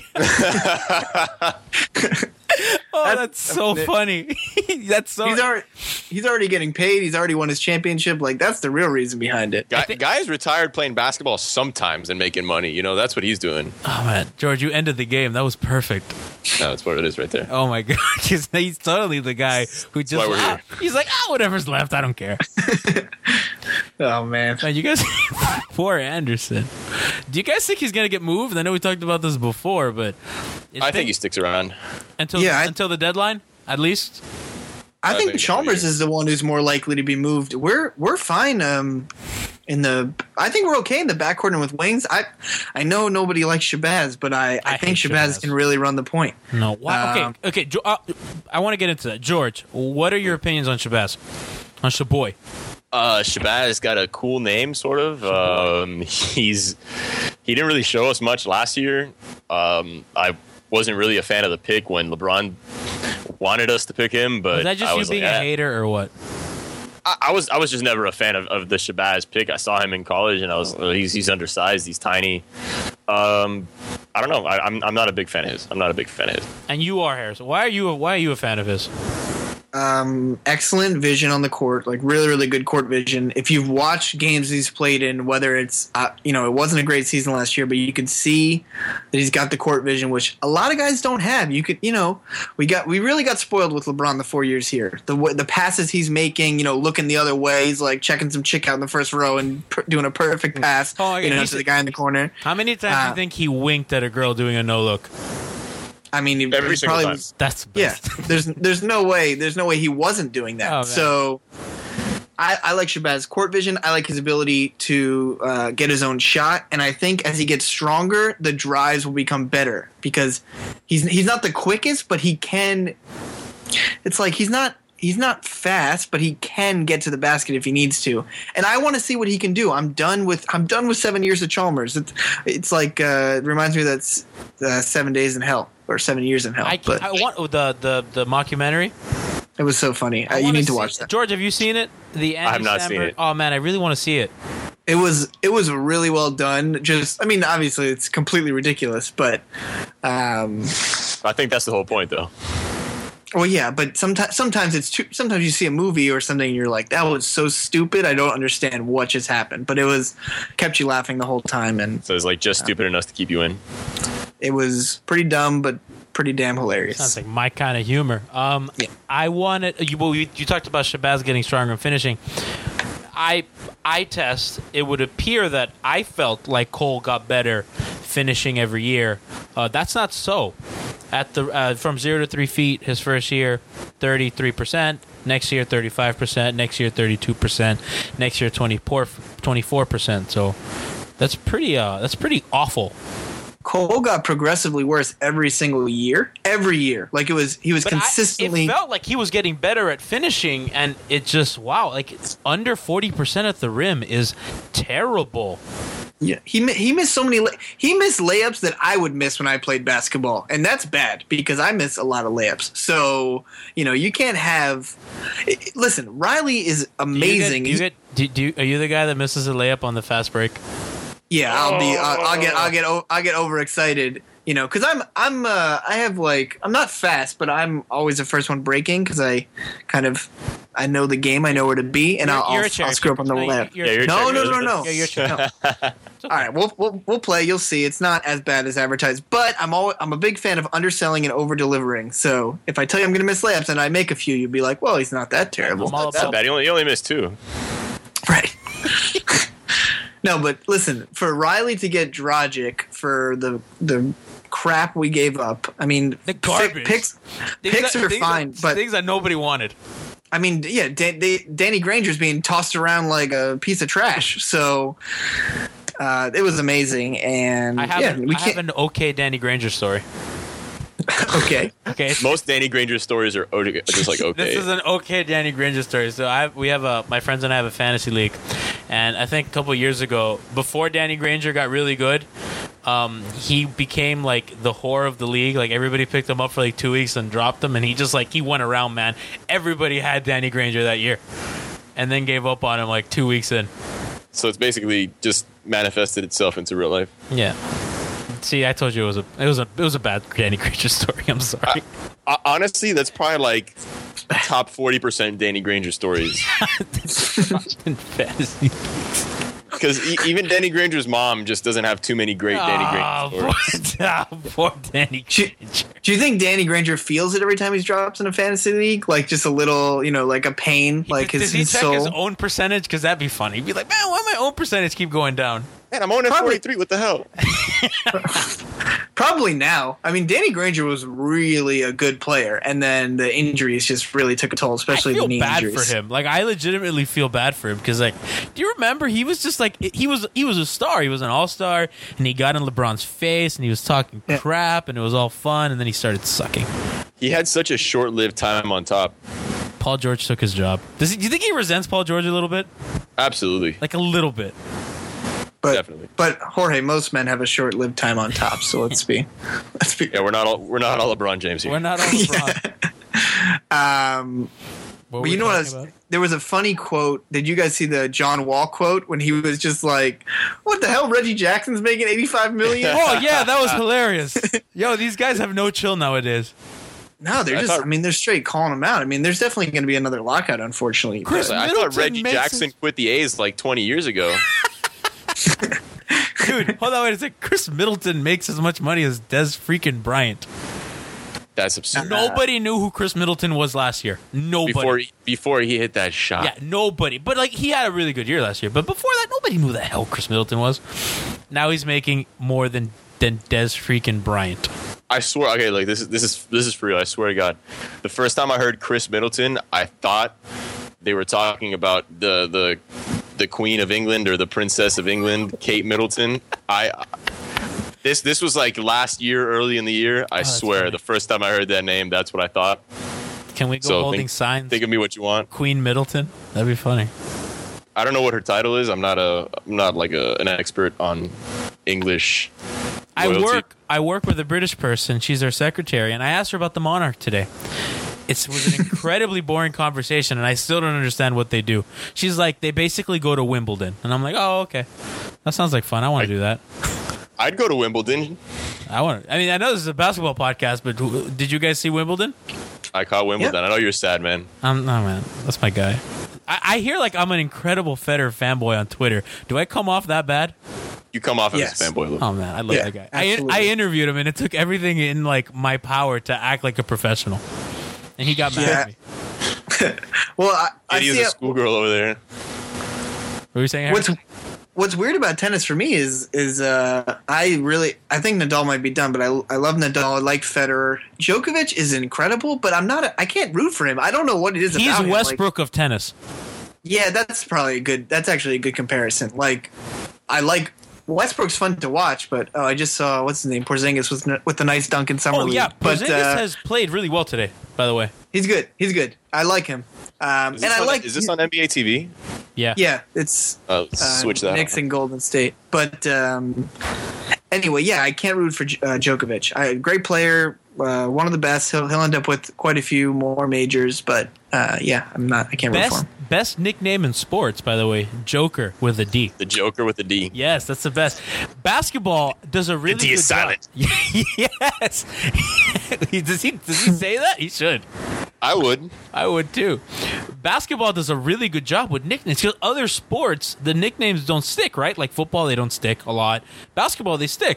S4: That's so funny. That's so.
S5: He's already getting paid. He's already won his championship. Like, that's the real reason behind it.
S6: Guys retired playing basketball sometimes and making money. You know, that's what he's doing.
S4: Oh man, George, you ended the game. That was perfect.
S6: No, that's what it is right there.
S4: Oh my god, he's totally the guy who just. He's like, whatever's left, I don't care.
S5: Oh man,
S4: you guys, poor Anderson. Do you guys think he's gonna get moved? I know we talked about this before, but
S6: I think he sticks around
S4: until the deadline, at least.
S5: I think Chalmers is the one who's more likely to be moved. We're fine. I think we're okay in the backcourt and with wings. I know nobody likes Shabazz, but I think Shabazz can really run the point.
S4: No, okay. I want to get into that. George, what are your opinions on Shabazz? On Shaboy?
S6: Shabazz got a cool name, sort of. He didn't really show us much last year. I wasn't really a fan of the pick when LeBron wanted us to pick him, but
S4: was that just you being a hater or what?
S6: I was just never a fan of the Shabazz pick. I saw him in college, and he's undersized, he's tiny. I don't know. I'm not a big fan of his.
S4: And you are, Harrison. Why are you a fan of his?
S5: Excellent vision on the court, like really, really good court vision. If you've watched games he's played in, whether it's, it wasn't a great season last year, but you could see that he's got the court vision, which a lot of guys don't have. You could, we really got spoiled with LeBron the 4 years here. The passes he's making, looking the other way, he's like checking some chick out in the first row and doing a perfect pass, to the guy in the corner.
S4: How many times do you think he winked at a girl doing a no look?
S5: I mean,
S6: every single time.
S4: That's best.
S5: Yeah. There's no way he wasn't doing that.
S4: Oh,
S5: so I like Shabazz's court vision. I like his ability to get his own shot, and I think as he gets stronger, the drives will become better because he's not the quickest, but he can. It's like he's not fast, but he can get to the basket if he needs to. And I want to see what he can do. I'm done with 7 years of Chalmers. It's like it reminds me of that 7 days in hell or 7 years in hell.
S4: I want the mockumentary.
S5: It was so funny. You need to watch that.
S4: George, have you seen it? I
S6: have not seen it.
S4: Oh man, I really want to see it.
S5: It was really well done. Obviously it's completely ridiculous, but
S6: I think that's the whole point, though.
S5: Well, yeah, but sometimes it's too. Sometimes you see a movie or something, and you're like, "That was so stupid. I don't understand what just happened." But it kept you laughing the whole time, and
S6: so it's like just stupid enough to keep you in.
S5: It was pretty dumb, but pretty damn hilarious.
S4: Sounds like my kind of humor. Yeah. I wanted you talked about Shabazz getting stronger and finishing. I test. It would appear that I felt like Cole got better finishing every year. That's not so. At the from 0 to 3 feet, his first year, 33%. Next year, 35%. Next year, 32%. Next year, 24%. So that's pretty awful.
S5: Cole got progressively worse every single year. Every year. Like he was consistently.
S4: It felt like he was getting better at finishing, and it just, wow, like it's under 40% at the rim is terrible.
S5: Yeah, he missed so many. He missed layups that I would miss when I played basketball, and that's bad because I miss a lot of layups. So you can't have. Listen, Riley is amazing.
S4: Are you the guy that misses a layup on the fast break?
S5: Yeah, I'll get overexcited. Because I'm not fast, but I'm always the first one breaking because I know the game, I know where to be, and I'll screw up on the left. No. Yeah, all right, we'll play. You'll see. It's not as bad as advertised, but I'm a big fan of underselling and over delivering. So if I tell you I'm going to miss layups and I make a few, you'll be like, well, he's not that terrible.
S6: Not that bad. He only missed 2.
S5: Right. No, but listen, for Riley to get Dragic for the crap we gave up, I mean,
S4: the garbage
S5: picks are fine, but
S4: things that nobody wanted.
S5: I mean, yeah, Danny Granger's being tossed around like a piece of trash. So it was amazing, and
S4: I have an okay Danny Granger story.
S5: Okay.
S6: Most Danny Granger stories are just like okay.
S4: This is an okay Danny Granger story. So my friends and I have a fantasy league, and I think a couple of years ago, before Danny Granger got really good, he became like the whore of the league. Like everybody picked him up for like 2 weeks and dropped him, and he went around, man. Everybody had Danny Granger that year, and then gave up on him like 2 weeks in.
S6: So it's basically just manifested itself into real life.
S4: Yeah. See, I told you it was a bad Danny Granger story. I'm sorry.
S6: Honestly, that's probably like top 40% Danny Granger stories.
S4: In fantasy.
S6: Because even Danny Granger's mom just doesn't have too many great Danny Granger stories.
S4: Poor Danny Granger.
S5: Do you think Danny Granger feels it every time he drops in a fantasy league? Like just a little, like a pain?
S4: Does he check his own percentage? Because that'd be funny. He'd be like, man, why my own percentage keep going down?
S6: Man, I'm on at 43. What the hell?
S5: Probably now. I mean, Danny Granger was really a good player, and then the injuries just really took a toll, especially the knee injuries.
S4: I feel bad for him. Like, I legitimately feel bad for him because, like, do you remember he was just like he was a star. He was an all-star, and he got in LeBron's face, and he was talking crap, and it was all fun, and then he started sucking.
S6: He had such a short-lived time on top.
S4: Paul George took his job. Do you think he resents Paul George a little bit?
S6: Absolutely.
S4: Like a little bit.
S6: Definitely.
S5: But Jorge, most men have a short-lived time on top. So let's be.
S6: Yeah, we're not all LeBron James here.
S4: We're not all LeBron.
S5: But you know what? There was a funny quote. Did you guys see the John Wall quote when he was just like, "What the hell? Reggie Jackson's making $85 million?"
S4: Oh yeah, that was hilarious. Yo, these guys have no chill nowadays.
S5: No, they're they're straight calling him out. I mean, there's definitely going to be another lockout, unfortunately.
S6: I thought Reggie Jackson quit the A's like 20 years ago.
S4: Dude, hold on, wait a second. Chris Middleton makes as much money as Des freaking Bryant.
S6: That's absurd.
S4: Nobody knew who Chris Middleton was last year. Nobody.
S6: Before he hit that shot.
S4: Yeah, nobody. But like he had a really good year last year. But before that, nobody knew who the hell Chris Middleton was. Now he's making more than Des freaking Bryant.
S6: I swear. Okay, like this is for real. I swear to God. The first time I heard Chris Middleton, I thought they were talking about the Queen of England or the Princess of England, Kate Middleton. This was like last year, early in the year. I swear, funny. The first time I heard that name, that's what I thought.
S4: Can we go holding signs?
S6: Think of me what you want.
S4: Queen Middleton. That'd be funny.
S6: I don't know what her title is. I'm not an expert on English. Loyalty.
S4: I work with a British person. She's her secretary, and I asked her about the Monarch today. It was an incredibly boring conversation, and I still don't understand what they do. She's like, they basically go to Wimbledon. And I'm like, oh, okay. That sounds like fun. I want to do that.
S6: I'd go to Wimbledon.
S4: I know this is a basketball podcast, but did you guys see Wimbledon?
S6: I caught Wimbledon. Yep. I know you're sad, man.
S4: No, man. That's my guy. I hear like I'm an incredible Federer fanboy on Twitter. Do I come off that bad?
S6: You come off as a fanboy.
S4: Oh, man. I love that guy. I interviewed him, and it took everything in like my power to act like a professional. And he got mad at me.
S5: Well, I
S6: see a schoolgirl over there.
S4: What were you saying, Harry?
S5: What's weird about tennis for me is I think Nadal might be done, but I love Nadal. I like Federer. Djokovic is incredible, but I can't root for him. I don't know what it is about him.
S4: He's Westbrook of tennis.
S5: Yeah, that's actually a good comparison. Like, I like Westbrook's fun to watch, but I just saw what's his name, Porzingis with the nice dunk in summer league.
S4: yeah,
S5: but
S4: Porzingis has played really well today. By the way,
S5: he's good. He's good. I like him.
S6: Is this on NBA TV?
S4: yeah,
S5: Yeah, it's
S6: Switch that.
S5: Knicks and Golden State. But anyway, yeah, I can't root for Djokovic. Great player, one of the best. He'll end up with quite a few more majors, but yeah, I can't root for him.
S4: Best nickname in sports, by the way, Joker with a D.
S6: The Joker with the D.
S4: Yes, that's the best. Basketball does a really
S6: The D
S4: good
S6: is silent.
S4: job. Yes. Does he say that? He should.
S6: I would.
S4: I would too. Basketball does a really good job with nicknames. Because other sports, the nicknames don't stick, right? Like football, they don't stick a lot. Basketball, they stick.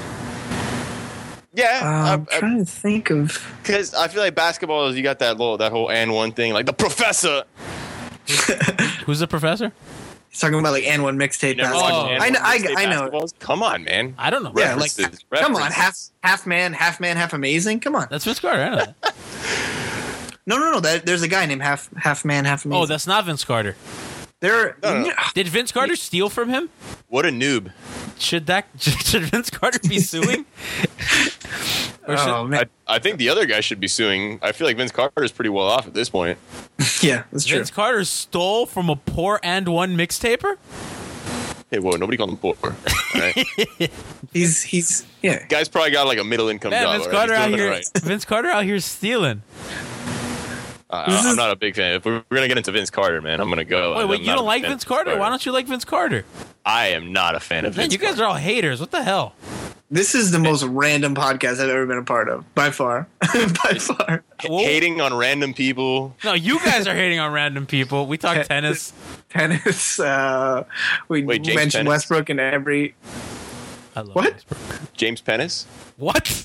S6: Yeah,
S5: I'm trying to think of.
S6: because I feel like basketball is you got that whole and one thing, like the professor.
S4: Who's the professor?
S5: He's talking about like and one mixtape.
S6: Never
S5: basketball.
S6: watched
S5: I know.
S6: Mixtape
S5: I know.
S6: basketballs? Come on, man.
S4: I don't know.
S5: Yeah, like
S6: References,
S5: come on,
S6: references.
S5: half man, half amazing. Come on.
S4: That's Vince Carter. I know that.
S5: No. There's a guy named half man, half amazing.
S4: Oh, that's not Vince Carter.
S5: there.
S6: No.
S4: Did Vince Carter steal from him?
S6: What a noob.
S4: Should Vince Carter be suing? Or should,
S5: Oh man,
S6: I think the other guy should be suing. I feel like Vince Carter is pretty well off at this point.
S5: yeah, that's true.
S4: Vince Carter stole from a poor and one mixtaper?
S6: Hey, whoa, nobody called him poor. All right?
S5: He's yeah.
S6: Guy's probably got like a middle income
S4: Man,
S6: job.
S4: Vince
S6: all right?
S4: Carter
S6: He's
S4: out
S6: doing it
S4: here.
S6: right.
S4: Vince Carter out here stealing.
S6: I'm not a big fan. If we're gonna get into Vince Carter, man, I'm gonna go.
S4: Wait,
S6: I'm
S4: you
S6: not
S4: don't
S6: a
S4: like
S6: fan
S4: Vince
S6: of
S4: Carter? Why don't you like Vince Carter?
S6: I am not a fan of
S4: Man,
S6: Vince.
S4: you guys are all haters. What the hell?
S5: This is the most random podcast I've ever been a part of, by far. By far.
S4: Whoa.
S6: Hating on random people.
S4: No, you guys are hating on random people. We talk tennis.
S5: Tennis. We
S6: Wait, James
S5: mentioned
S6: Pennis?
S5: Westbrook in every.
S4: I love
S5: What?
S4: Westbrook.
S6: James Pennis.
S4: What?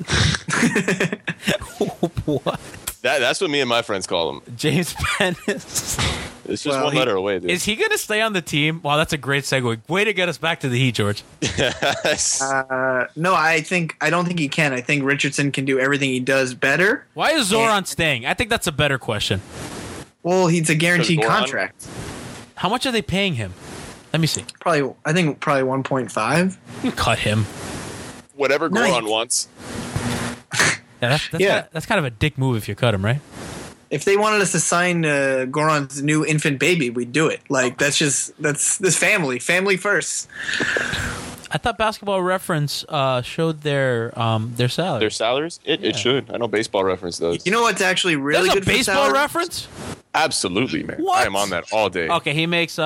S4: What?
S6: That's what me and my friends call him.
S4: James Pennis.
S6: It's just
S5: Well,
S6: one letter away, dude.
S4: Is he going to stay on the team? Wow, that's a great segue. Way to get us back to the Heat, George.
S5: No, I don't think he can. I think Richardson can do everything he does better.
S4: Why is Zoran staying? I think that's a better question.
S5: Well, he's a guaranteed
S6: Goran?
S5: contract.
S4: How much are they paying him? Let me see.
S5: I think probably 1.5.
S4: You cut him.
S6: Whatever
S5: No,
S6: Goran wants.
S4: Yeah,
S5: Yeah.
S4: that's kind of a dick move if you cut him, right?
S5: If they wanted us to sign Goran's new infant baby, we'd do it. Like that's this family first.
S4: I thought Basketball Reference showed their salary.
S6: Their salaries? It should. I know Baseball Reference does.
S5: You know what's actually really
S4: There's
S5: good
S4: a
S5: for
S4: baseball
S5: salary?
S4: reference?
S6: Absolutely, man.
S4: What?
S6: I am on that all day.
S4: Okay, he makes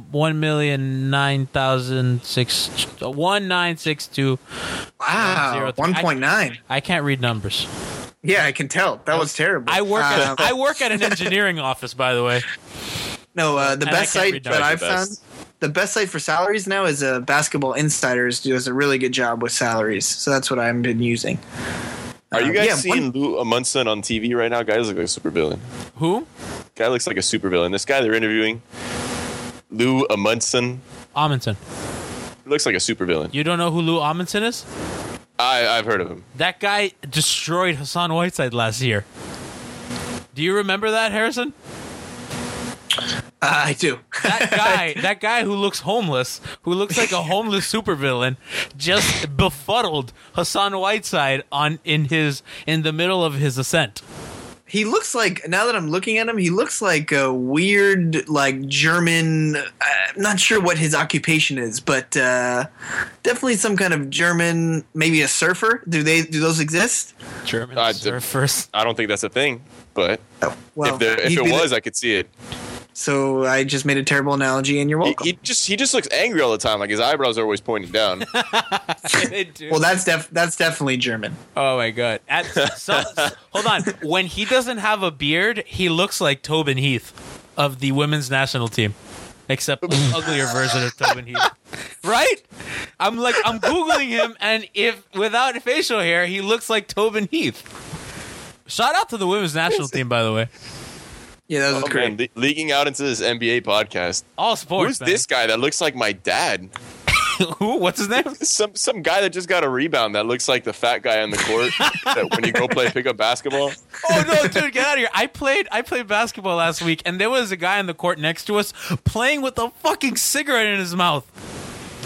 S4: 1962.
S5: Wow, 1.9.
S4: I can't read numbers.
S5: Yeah, I can tell. That was terrible.
S4: I work at an engineering office, by the way.
S5: No, the
S4: And I
S5: best
S4: can't
S5: site
S4: read
S5: that
S4: numbers.
S5: I've found, the best site for salaries now is Basketball Insiders does a really good job with salaries. So that's what I've been using.
S6: Are you guys
S5: yeah,
S6: seeing Lou Amundsen on TV right now? Guy looks like a supervillain.
S4: Who?
S6: Guy looks like a supervillain. This guy they're interviewing, Lou Amundsen,
S4: Amundsen.
S6: looks like a supervillain.
S4: You don't know who Lou Amundsen is?
S6: I've heard of him.
S4: That guy destroyed Hassan Whiteside last year. Do you remember that, Harrison?
S5: I do.
S4: That guy who looks homeless, who looks like a homeless supervillain, just befuddled Hassan Whiteside in the middle of his ascent.
S5: He looks like, now that I'm looking at him, he looks like a weird, like German. I'm not sure what his occupation is, but definitely some kind of German, maybe a surfer. Do those exist?
S4: German
S6: Uh,
S4: surfers.
S6: I don't think that's a thing, but
S5: Well,
S6: if
S5: he'd
S6: it
S5: be
S6: was, I could see it.
S5: so I just made a terrible analogy, and you're welcome.
S6: He just looks angry all the time. Like his eyebrows are always pointing down.
S4: They do.
S5: Well, that's definitely German.
S4: Oh my god! Hold on. When he doesn't have a beard, he looks like Tobin Heath of the women's national team, except an uglier version of Tobin Heath. Right? I'm googling him, and if without facial hair, he looks like Tobin Heath. Shout out to the women's national team, by the way.
S5: Yeah, that was
S6: Oh,
S5: great.
S6: man, leaking out into this NBA podcast.
S4: All sports.
S6: Who's
S4: man.
S6: this guy that looks like my dad?
S4: Who? What's his name?
S6: Some guy that just got a rebound that looks like the fat guy on the court that when you go play pickup basketball.
S4: Oh no, dude, get out of here! I played basketball last week, and there was a guy on the court next to us playing with a fucking cigarette in his mouth.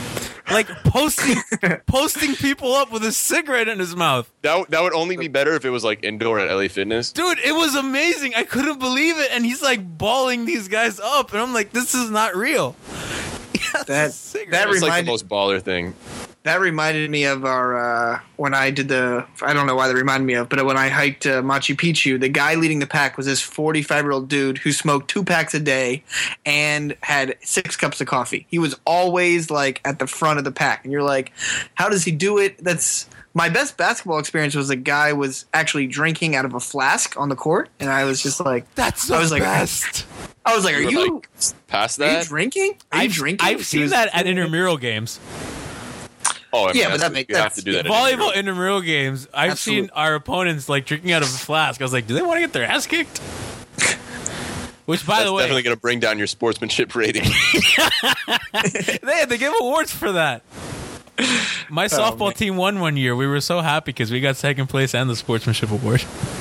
S4: like posting people up with a cigarette in his mouth.
S6: That would only be better if it was like indoor at LA Fitness.
S4: Dude, it was amazing. I couldn't believe it. And he's like balling these guys up. And I'm like, this is not real.
S5: That
S6: It's like the most baller thing.
S5: That reminded me of our when I did I don't know why that reminded me of, but when I hiked Machu Picchu, the guy leading the pack was this 45-year-old dude who smoked 2 packs a day and had 6 cups of coffee. He was always like at the front of the pack, and you're like, how does he do it? That's my best basketball experience. Was a guy was actually drinking out of a flask on the court, and I was just like,
S4: That's the best.
S5: I was like, are you
S6: Past
S5: are you
S6: that?
S5: drinking? Are you drinking?
S4: I've
S5: He
S4: seen
S5: was-
S4: that at intramural games.
S6: Oh, I mean,
S5: Yeah, but
S6: you have to do that. at
S4: Volleyball
S6: intramural.
S4: intramural games. I've
S5: Absolutely.
S4: seen our opponents like drinking out of a flask. I was like, do they want to get their ass kicked? Which, by
S6: That's
S4: the way,
S6: definitely going to bring down your sportsmanship rating.
S4: they give awards for that. My softball team won one year. We were so happy because we got second place and the sportsmanship award.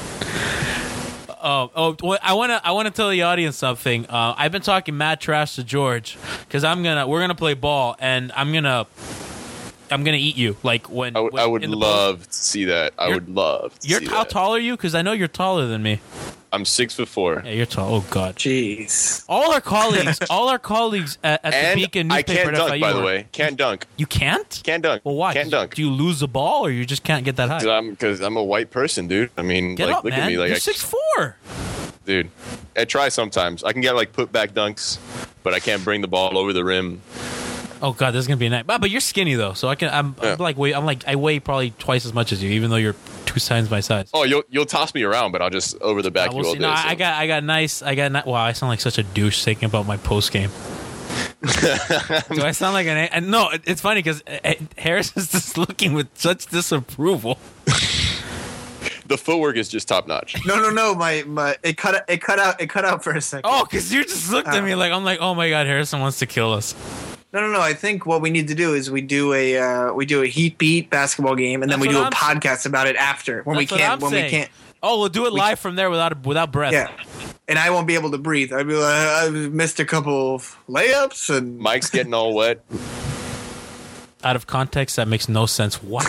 S4: Well, I want to tell the audience something. I've been talking mad trash to George because we're gonna play ball and I'm gonna eat you. Like when
S6: I would
S4: in the
S6: love to see that. I
S4: You're-
S6: would love to see
S4: How
S6: that.
S4: tall are you? Because I know you're taller than me.
S6: I'm 6'4".
S4: Yeah, you're tall. Oh God.
S5: Jeez.
S4: All our colleagues at the
S6: And
S4: Beacon
S6: I
S4: newspaper
S6: can't
S4: at
S6: dunk,
S4: FIU
S6: by the
S4: are-
S6: way. Can't dunk.
S4: You can't?
S6: Can't dunk.
S4: Well, why?
S6: Can't dunk.
S4: Do you lose the ball, or you just can't get that high?
S6: Because I'm a white person, dude. I mean,
S4: Get
S6: like,
S4: up,
S6: look
S4: man.
S6: at me. Like,
S4: You're 6'4".
S6: dude, I try sometimes. I can get like put back dunks, but I can't bring the ball over the rim.
S4: Oh God, this is gonna be a night. But you're skinny though, so I can. I weigh probably twice as much as you, even though you're 2 times my size.
S6: Oh, you'll toss me around, but I'll just over the back
S4: We'll
S6: you all
S4: see.
S6: day.
S4: No,
S6: so.
S4: I got nice. Wow, I sound like such a douche thinking about my post game. Do I sound like an? And no, it's funny because Harris is just looking with such disapproval.
S6: The footwork is just top notch.
S5: No. My it cut out for a second.
S4: Oh, because you just looked at me like I'm like, oh my God, Harrison wants to kill us.
S5: No. I think what we need to do is we do a heat beat basketball game, and then
S4: That's
S5: we do a
S4: what I'm
S5: podcast about it after when we
S4: That's what
S5: can't
S4: I'm
S5: when we
S4: saying.
S5: can't.
S4: Oh, we'll do it live from there without breath.
S5: Yeah, and I won't be able to breathe. I'd be like, I missed a couple of layups, and
S6: Mike's getting all wet.
S4: Out of context, that makes no sense. What?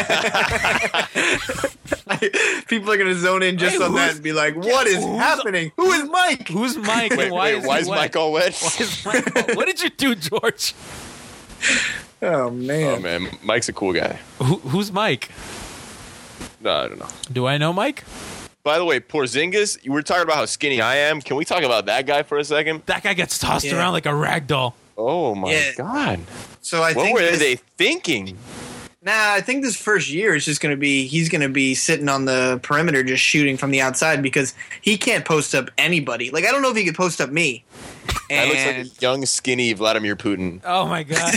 S5: people are gonna zone in just
S4: Hey,
S5: on that
S4: who's-
S5: and be like, "What is happening? Who is Mike?"
S4: Who's Mike?
S6: Wait,
S4: and why is
S6: why
S4: he
S6: is
S4: wet?
S6: Mike all wet?
S4: Why is Mike? What did you do, George?
S5: Oh man.
S6: Oh man, Mike's a cool guy.
S4: Who's Mike?
S6: No, I don't know.
S4: Do I know Mike?
S6: By the way, Porzingis, you were talking about how skinny I am. Can we talk about that guy for a second?
S4: That guy gets tossed
S5: Yeah.
S4: around like a rag doll.
S6: Oh my
S5: Yeah.
S6: god.
S5: So I
S6: What
S5: think
S6: were
S5: this-
S6: they thinking?
S5: I think this first year is just going to be he's going to be sitting on the perimeter just shooting from the outside because he can't post up anybody. Like I don't know if he could post up me.
S6: That looks like
S5: And
S6: a young, skinny Vladimir Putin.
S4: Oh my God.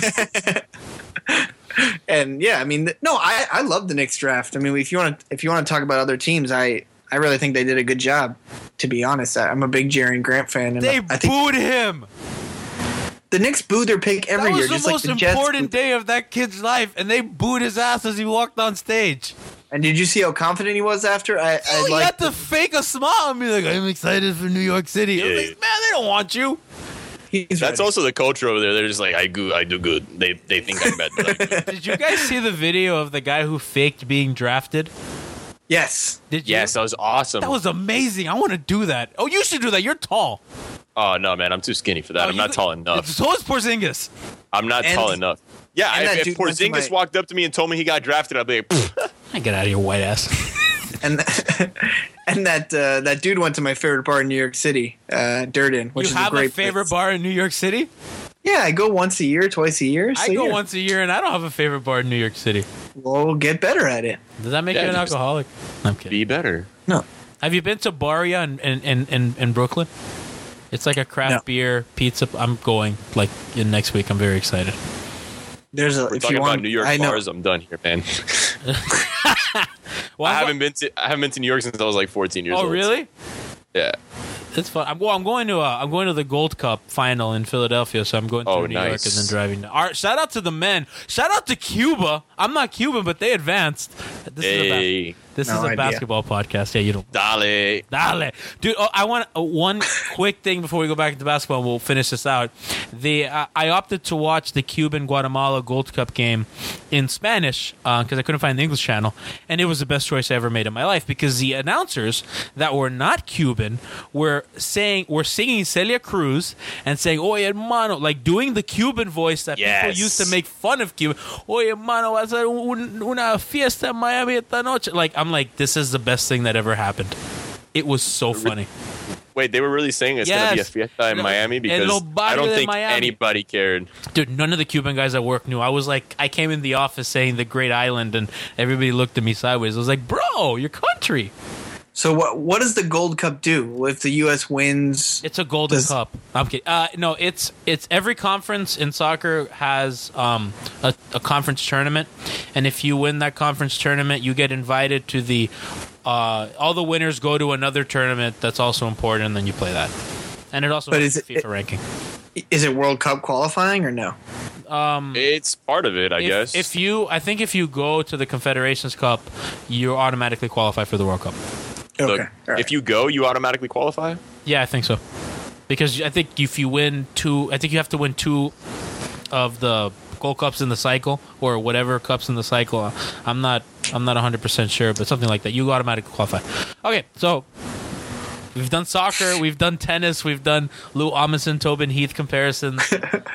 S5: and yeah, I mean, I love the Knicks draft. I mean, if you want to talk about other teams, I really think they did a good job. To be honest, I'm a big Jerry Grant fan, and
S4: They
S5: I think
S4: booed him.
S5: the Knicks boo their pick every
S4: That
S5: year,
S4: was
S5: just
S4: the
S5: like
S4: most
S5: the Jets.
S4: important day of that kid's life, and they booed his ass as he walked on stage.
S5: And did you see how confident he was after? I
S4: He
S5: like
S4: had to fake a smile and be like, "I'm excited for New York City." I was like, "Man, they don't want you."
S5: he's
S6: That's
S5: ready.
S6: also the culture over there. They're just like, I do good. They think I'm bad. But I do.
S4: Did you guys see the video of the guy who faked being drafted?
S5: Yes.
S4: Did you?
S6: Yes, that was awesome.
S4: That was amazing. I want to do that. Oh, you should do that. You're tall.
S6: Oh no, man, I'm too skinny for that.
S4: Oh,
S6: I'm not tall enough.
S4: So is Porzingis.
S6: I'm not
S5: And-
S6: tall enough. Yeah,
S5: and that
S6: if
S5: dude went to
S6: Porzingis
S5: my-
S6: walked up to me and told me he got drafted, I'd be like, "Pfft."
S4: I get out of your white ass.
S5: And and that dude went to my favorite bar in New York City, Durden, which
S4: You
S5: is
S4: have
S5: a great
S4: favorite
S5: place.
S4: bar in New York City?
S5: Yeah, I go once a year, twice a year.
S4: I
S5: so
S4: go
S5: yeah.
S4: once a year, and I don't have a favorite bar in New York City.
S5: Well, we'll get better at it.
S4: Does that make
S6: Yeah,
S4: you an
S6: just-
S4: alcoholic? I'm kidding.
S6: be better.
S5: No.
S4: Have you been to Baria in Brooklyn? It's like a craft
S5: No.
S4: beer pizza. I'm going like in next week. I'm very excited.
S5: There's a
S6: We're
S5: if
S6: talking
S5: you want
S6: about New York
S5: I know.
S6: bars. I'm done here, man.
S4: Well,
S6: I haven't been to New York since I was like 14 years
S4: Oh,
S6: old.
S4: really?
S6: Yeah.
S4: It's fun. I'm going to the Gold Cup final in Philadelphia, so I'm going to New York
S6: nice.
S4: and then driving down. All right, shout out to the men. Shout out to Cuba. I'm not Cuban, but they advanced. This is about
S6: Hey,
S4: This
S5: No
S4: is a
S5: idea.
S4: basketball podcast. Yeah, you don't.
S6: Dale.
S4: Dude, I want one quick thing before we go back to basketball. And we'll finish this out. I opted to watch the Cuban-Guatemala Gold Cup game in Spanish because I couldn't find the English channel, and it was the best choice I ever made in my life because the announcers that were not Cuban were singing Celia Cruz and saying "Oye hermano," like doing the Cuban voice that people used to make fun of Cuban. Oye hermano, va a ser una fiesta en Miami esta noche. Like, I'm like, this is the best thing that ever happened. It was so funny.
S6: Wait, they were really saying it's going to be a fiesta in Miami? Because I don't think anybody cared.
S4: Dude, none of the Cuban guys at work knew. I came in the office saying the Great Island, and everybody looked at me sideways. I was like, bro, your country.
S5: So what does the Gold Cup do if the U.S. wins?
S4: It's a Golden Cup. I'm kidding. No, it's every conference in soccer has a conference tournament, and if you win that conference tournament, you get invited to the. All the winners go to another tournament that's also important, and then you play that. And it also has FIFA ranking.
S5: Is it World Cup qualifying or no?
S6: It's part of it, I guess.
S4: I think if you go to the Confederations Cup, you automatically qualify for the World Cup.
S5: Okay.
S6: Look, if you go, you automatically qualify?
S4: Yeah, I think so. Because I think if you win two, I think you have to win two of the Gold Cups in the cycle or whatever cups in the cycle. I'm not 100% sure, but something like that. You automatically qualify. Okay, so we've done soccer, we've done tennis, we've done Lou Amundsen, Tobin Heath comparisons.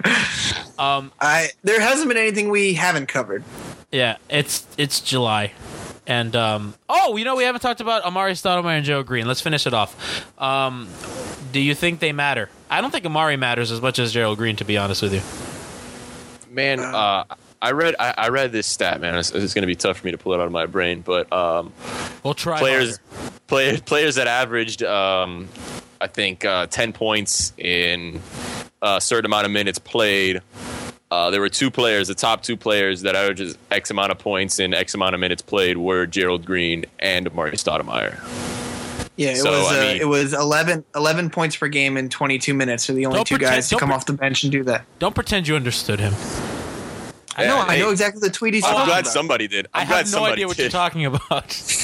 S5: There hasn't been anything we haven't covered.
S4: Yeah, it's July. And, we haven't talked about Amari Stoudemire and Gerald Green. Let's finish it off. Do you think they matter? I don't think Amari matters as much as Gerald Green, to be honest with you.
S6: Man, I read this stat, man. It's going to be tough for me to pull it out of my brain, but
S4: we'll try.
S6: Players that averaged, I think, 10 points in a certain amount of minutes played. There were two players, the top two players that averaged X amount of points in X amount of minutes played were Gerald Green and Amari Stoudemire.
S5: Yeah, it was 11 points per game in 22 minutes. So the only two guys to come off the bench and do that.
S4: Don't pretend you understood him.
S5: I know exactly the tweet he's talking about.
S6: I'm glad somebody did.
S4: I have no idea what you're talking about.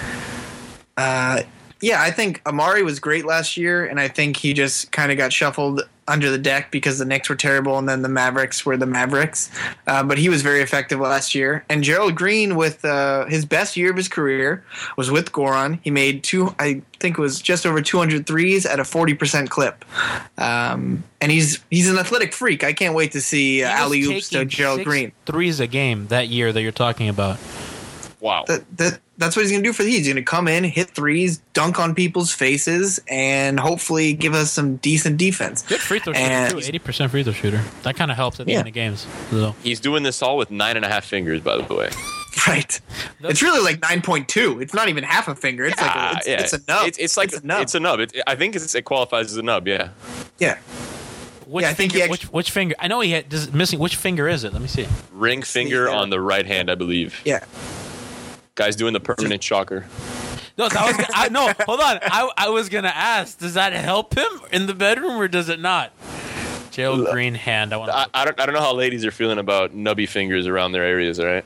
S5: Yeah, I think Amari was great last year, and I think he just kind of got shuffled under the deck because the Knicks were terrible and then the Mavericks were the Mavericks. But he was very effective last year. And Gerald Green, with his best year of his career, was with Goran. He made I think it was just over 200 threes at a 40% clip. And he's an athletic freak. I can't wait to see alley-oops to Gerald Green.
S4: Threes a game that year that you're talking about.
S6: Wow.
S5: That's what he's going to do for the Heat. He's going to come in, hit threes, dunk on people's faces, and hopefully give us some decent defense.
S4: Good free throw shooter, too. 80% free throw shooter. That kind of helps at the end of games. So.
S6: He's doing this all with 9.5 fingers, by the way.
S5: Right. It's really like 9.2. It's not even half a finger. It's it's a nub.
S6: It's a nub. I think it qualifies as a nub, yeah.
S5: Yeah.
S4: I think which finger? I know he had missing. Which finger is it? Let me see.
S6: Ring finger on the right hand, I believe.
S5: Yeah.
S6: Guy's doing the permanent shocker.
S4: No, hold on. I was gonna ask. Does that help him in the bedroom or does it not? Gerald Green hand.
S6: I don't know how ladies are feeling about nubby fingers around their areas. All right.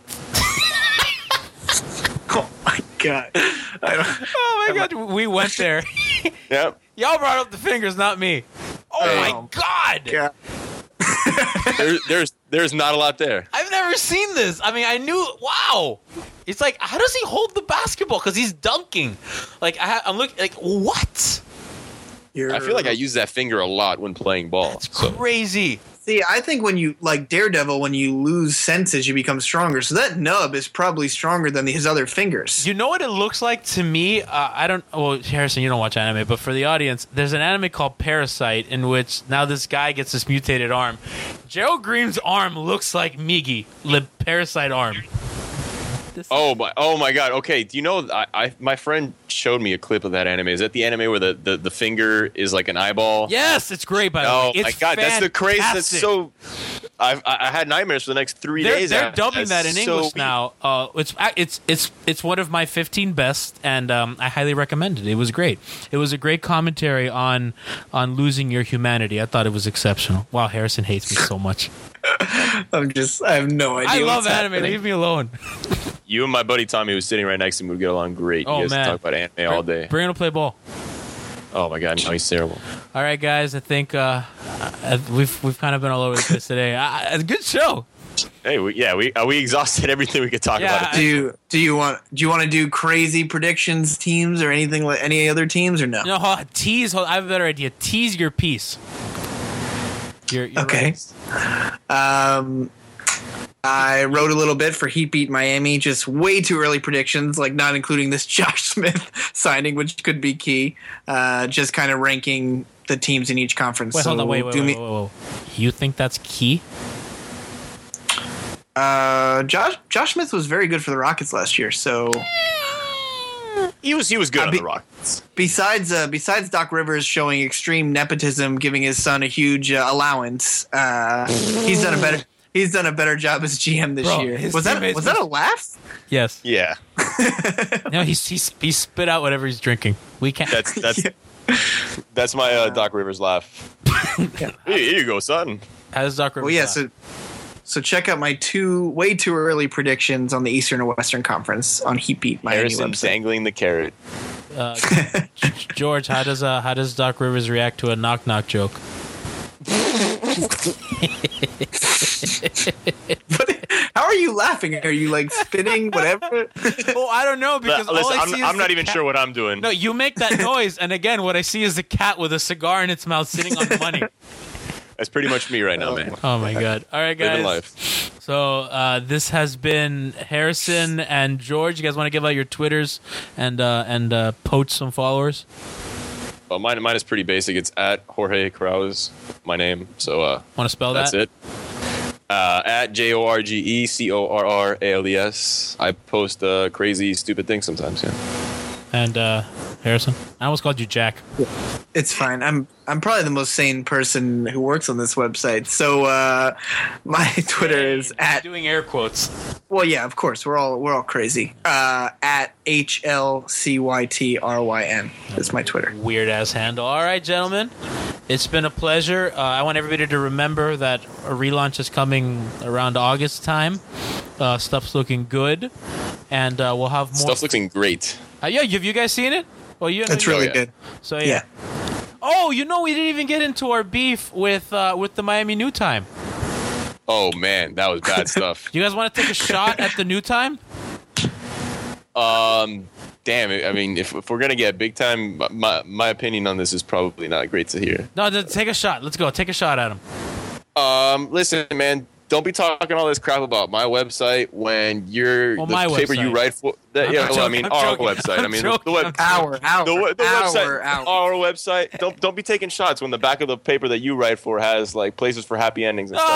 S5: Oh my god.
S4: Oh my god. We went there.
S6: Yep.
S4: Y'all brought up the fingers, not me. Oh my god.
S5: Yeah.
S6: There's not a lot there.
S4: I've never seen this. I mean, I knew. Wow. It's like, how does he hold the basketball? Because he's dunking. Like I'm looking. Like what?
S6: I feel like I use that finger a lot when playing ball.
S4: That's crazy.
S5: See, I think when you, like Daredevil, when you lose senses, you become stronger. So that nub is probably stronger than his other fingers.
S4: You know what it looks like to me? Well, Harrison, you don't watch anime, but for the audience, there's an anime called Parasite in which now this guy gets this mutated arm. Gerald Green's arm looks like Migi, the Parasite arm.
S6: Oh my god. Okay, do you know my friend showed me a clip of that anime. Is that the anime where the finger is like an eyeball?
S4: Yes, it's great, by the way.
S6: Oh
S4: it's
S6: my god,
S4: fantastic.
S6: that's the crazy. That's so. I had nightmares for the next 3 days.
S4: They're dubbing that in English now. It's one of my 15 best, and I highly recommend it. It was great. It was a great commentary on losing your humanity. I thought it was exceptional. Wow, Harrison hates me so much.
S5: I have no idea.
S4: I love anime. Leave me alone.
S6: You and my buddy Tommy, who's sitting right next to me, would get along great.
S4: Oh,
S6: you guys
S4: man.
S6: talk about anime all day.
S4: Bring him to play ball.
S6: Oh my god, no, he's terrible.
S4: All right, guys. I think we've kind of been all over the place today. A good show.
S6: Hey, we exhausted everything we could talk about.
S5: Do you want to do crazy predictions teams or anything like any other teams or no?
S4: No, tease. I have a better idea. Tease your piece. You're
S5: Okay.
S4: right.
S5: I wrote a little bit for Heat beat Miami, just way too early predictions, like not including this Josh Smith signing, which could be key. Just kind of ranking the teams in each conference.
S4: Wait, hold on. Wait. You think that's key?
S5: Josh Smith was very good for the Rockets last year, so
S6: He was good on the Rockets.
S5: besides Doc Rivers showing extreme nepotism, giving his son a huge allowance, he's done a better job as GM this
S4: Bro,
S5: year.
S4: his
S5: Was that
S4: teammates
S5: a laugh?
S4: Yes.
S6: Yeah,
S4: No, he spit out whatever he's drinking. We can't.
S6: that's my Doc Rivers laugh. Here you go, son.
S4: How does Doc Rivers?
S5: Well, yeah.
S4: laugh?
S5: So check out my way too early predictions on the Eastern and Western Conference on Heat beat Miami
S6: Harrison
S5: website.
S6: dangling the carrot.
S4: George, how does Doc Rivers react to a knock knock joke?
S5: How are you laughing? Are you like spitting? Whatever.
S4: Oh, I don't know because all I see is
S6: I'm not
S4: the
S6: even
S4: cat.
S6: sure what I'm doing.
S4: No, you make that noise, and again, what I see is a cat with a cigar in its mouth sitting on the money.
S6: That's pretty much me right now, man.
S4: Oh my god! All right, guys.
S6: Living life.
S4: So this has been Harrison and George. You guys want to give out your Twitters and poach some followers?
S6: Well, mine is pretty basic. It's at Jorge Corrales, my name. So
S4: Want to spell
S6: that's
S4: that?
S6: it. At JORGECORRALES. I post crazy, stupid things sometimes. Yeah.
S4: And Harrison, I almost called you Jack.
S5: It's fine. I'm probably the most sane person who works on this website. So my Twitter is at
S4: doing air quotes.
S5: well, yeah, of course we're all crazy. At HLCYTRYN is my Twitter.
S4: Weird ass handle. All right, gentlemen, it's been a pleasure. I want everybody to remember that a relaunch is coming around August time. Stuff's looking good, and we'll have more.
S6: Stuff's looking great.
S4: Yeah, have you guys seen it? Well,
S5: It's really
S6: yeah.
S5: good.
S4: So
S5: Yeah.
S4: Oh, we didn't even get into our beef with the Miami New Time.
S6: Oh man, that was bad stuff.
S4: You guys want to take a shot at the New Time?
S6: Damn it. I mean, if we're gonna get big time, my opinion on this is probably not great to hear.
S4: No, take a shot. Let's go. Take a shot at him.
S6: Listen, man. Don't be talking all this crap about my website when you're
S4: Well,
S6: the
S4: my
S6: paper
S4: website.
S6: you write for.
S4: I'm
S6: Yeah,
S4: not
S6: well, I
S4: joking,
S6: mean,
S4: I'm
S6: our
S4: joking,
S6: website.
S4: I'm
S6: I mean,
S4: joking,
S6: the web.
S5: Our
S6: The website,
S5: hour.
S6: our website. Don't be taking shots when the back of the paper that you write for has like places for happy endings and stuff.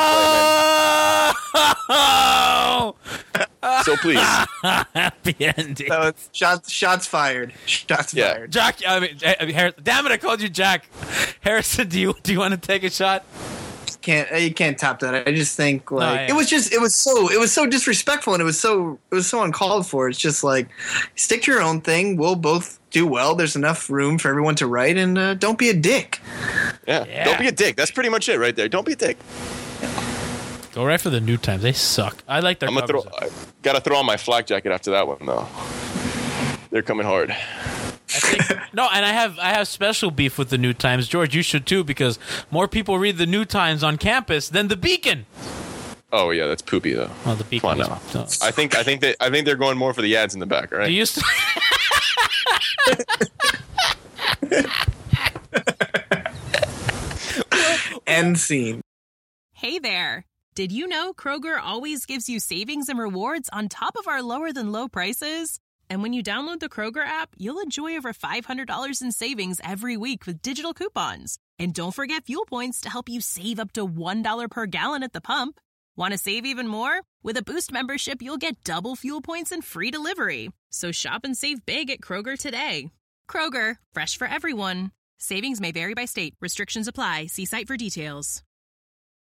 S4: Oh!
S6: So please,
S4: Happy ending.
S5: So it's shots fired. Shots
S6: Yeah.
S5: fired.
S4: Jack, damn it, I called you Jack. Harrison, do you want to take a shot?
S5: You can't top that. I just think like
S4: yeah.
S5: it was so disrespectful and it was so uncalled for. It's just like stick to your own thing. We'll both do well. There's enough room for everyone to write, and don't be a dick.
S6: yeah. Don't be a dick. That's pretty much it right there. Don't be a dick.
S4: Go right for the New Times. They suck. I like their covers.
S6: Gotta throw on my flak jacket after that one though. They're coming hard.
S4: No, and I have special beef with the New Times. George, you should too, because more people read the New Times on campus than the Beacon.
S6: Oh yeah, that's poopy though.
S4: Well, the Beacon.
S6: Come on now. I think they're going more for the ads in the back. All right.
S4: Do you st-
S5: End scene.
S7: Hey there. Did you know Kroger always gives you savings and rewards on top of our lower than low prices? And when you download the Kroger app, you'll enjoy over $500 in savings every week with digital coupons. And don't forget fuel points to help you save up to $1 per gallon at the pump. Want to save even more? With a Boost membership, you'll get double fuel points and free delivery. So shop and save big at Kroger today. Kroger, fresh for everyone. Savings may vary by state. Restrictions apply. See site for details.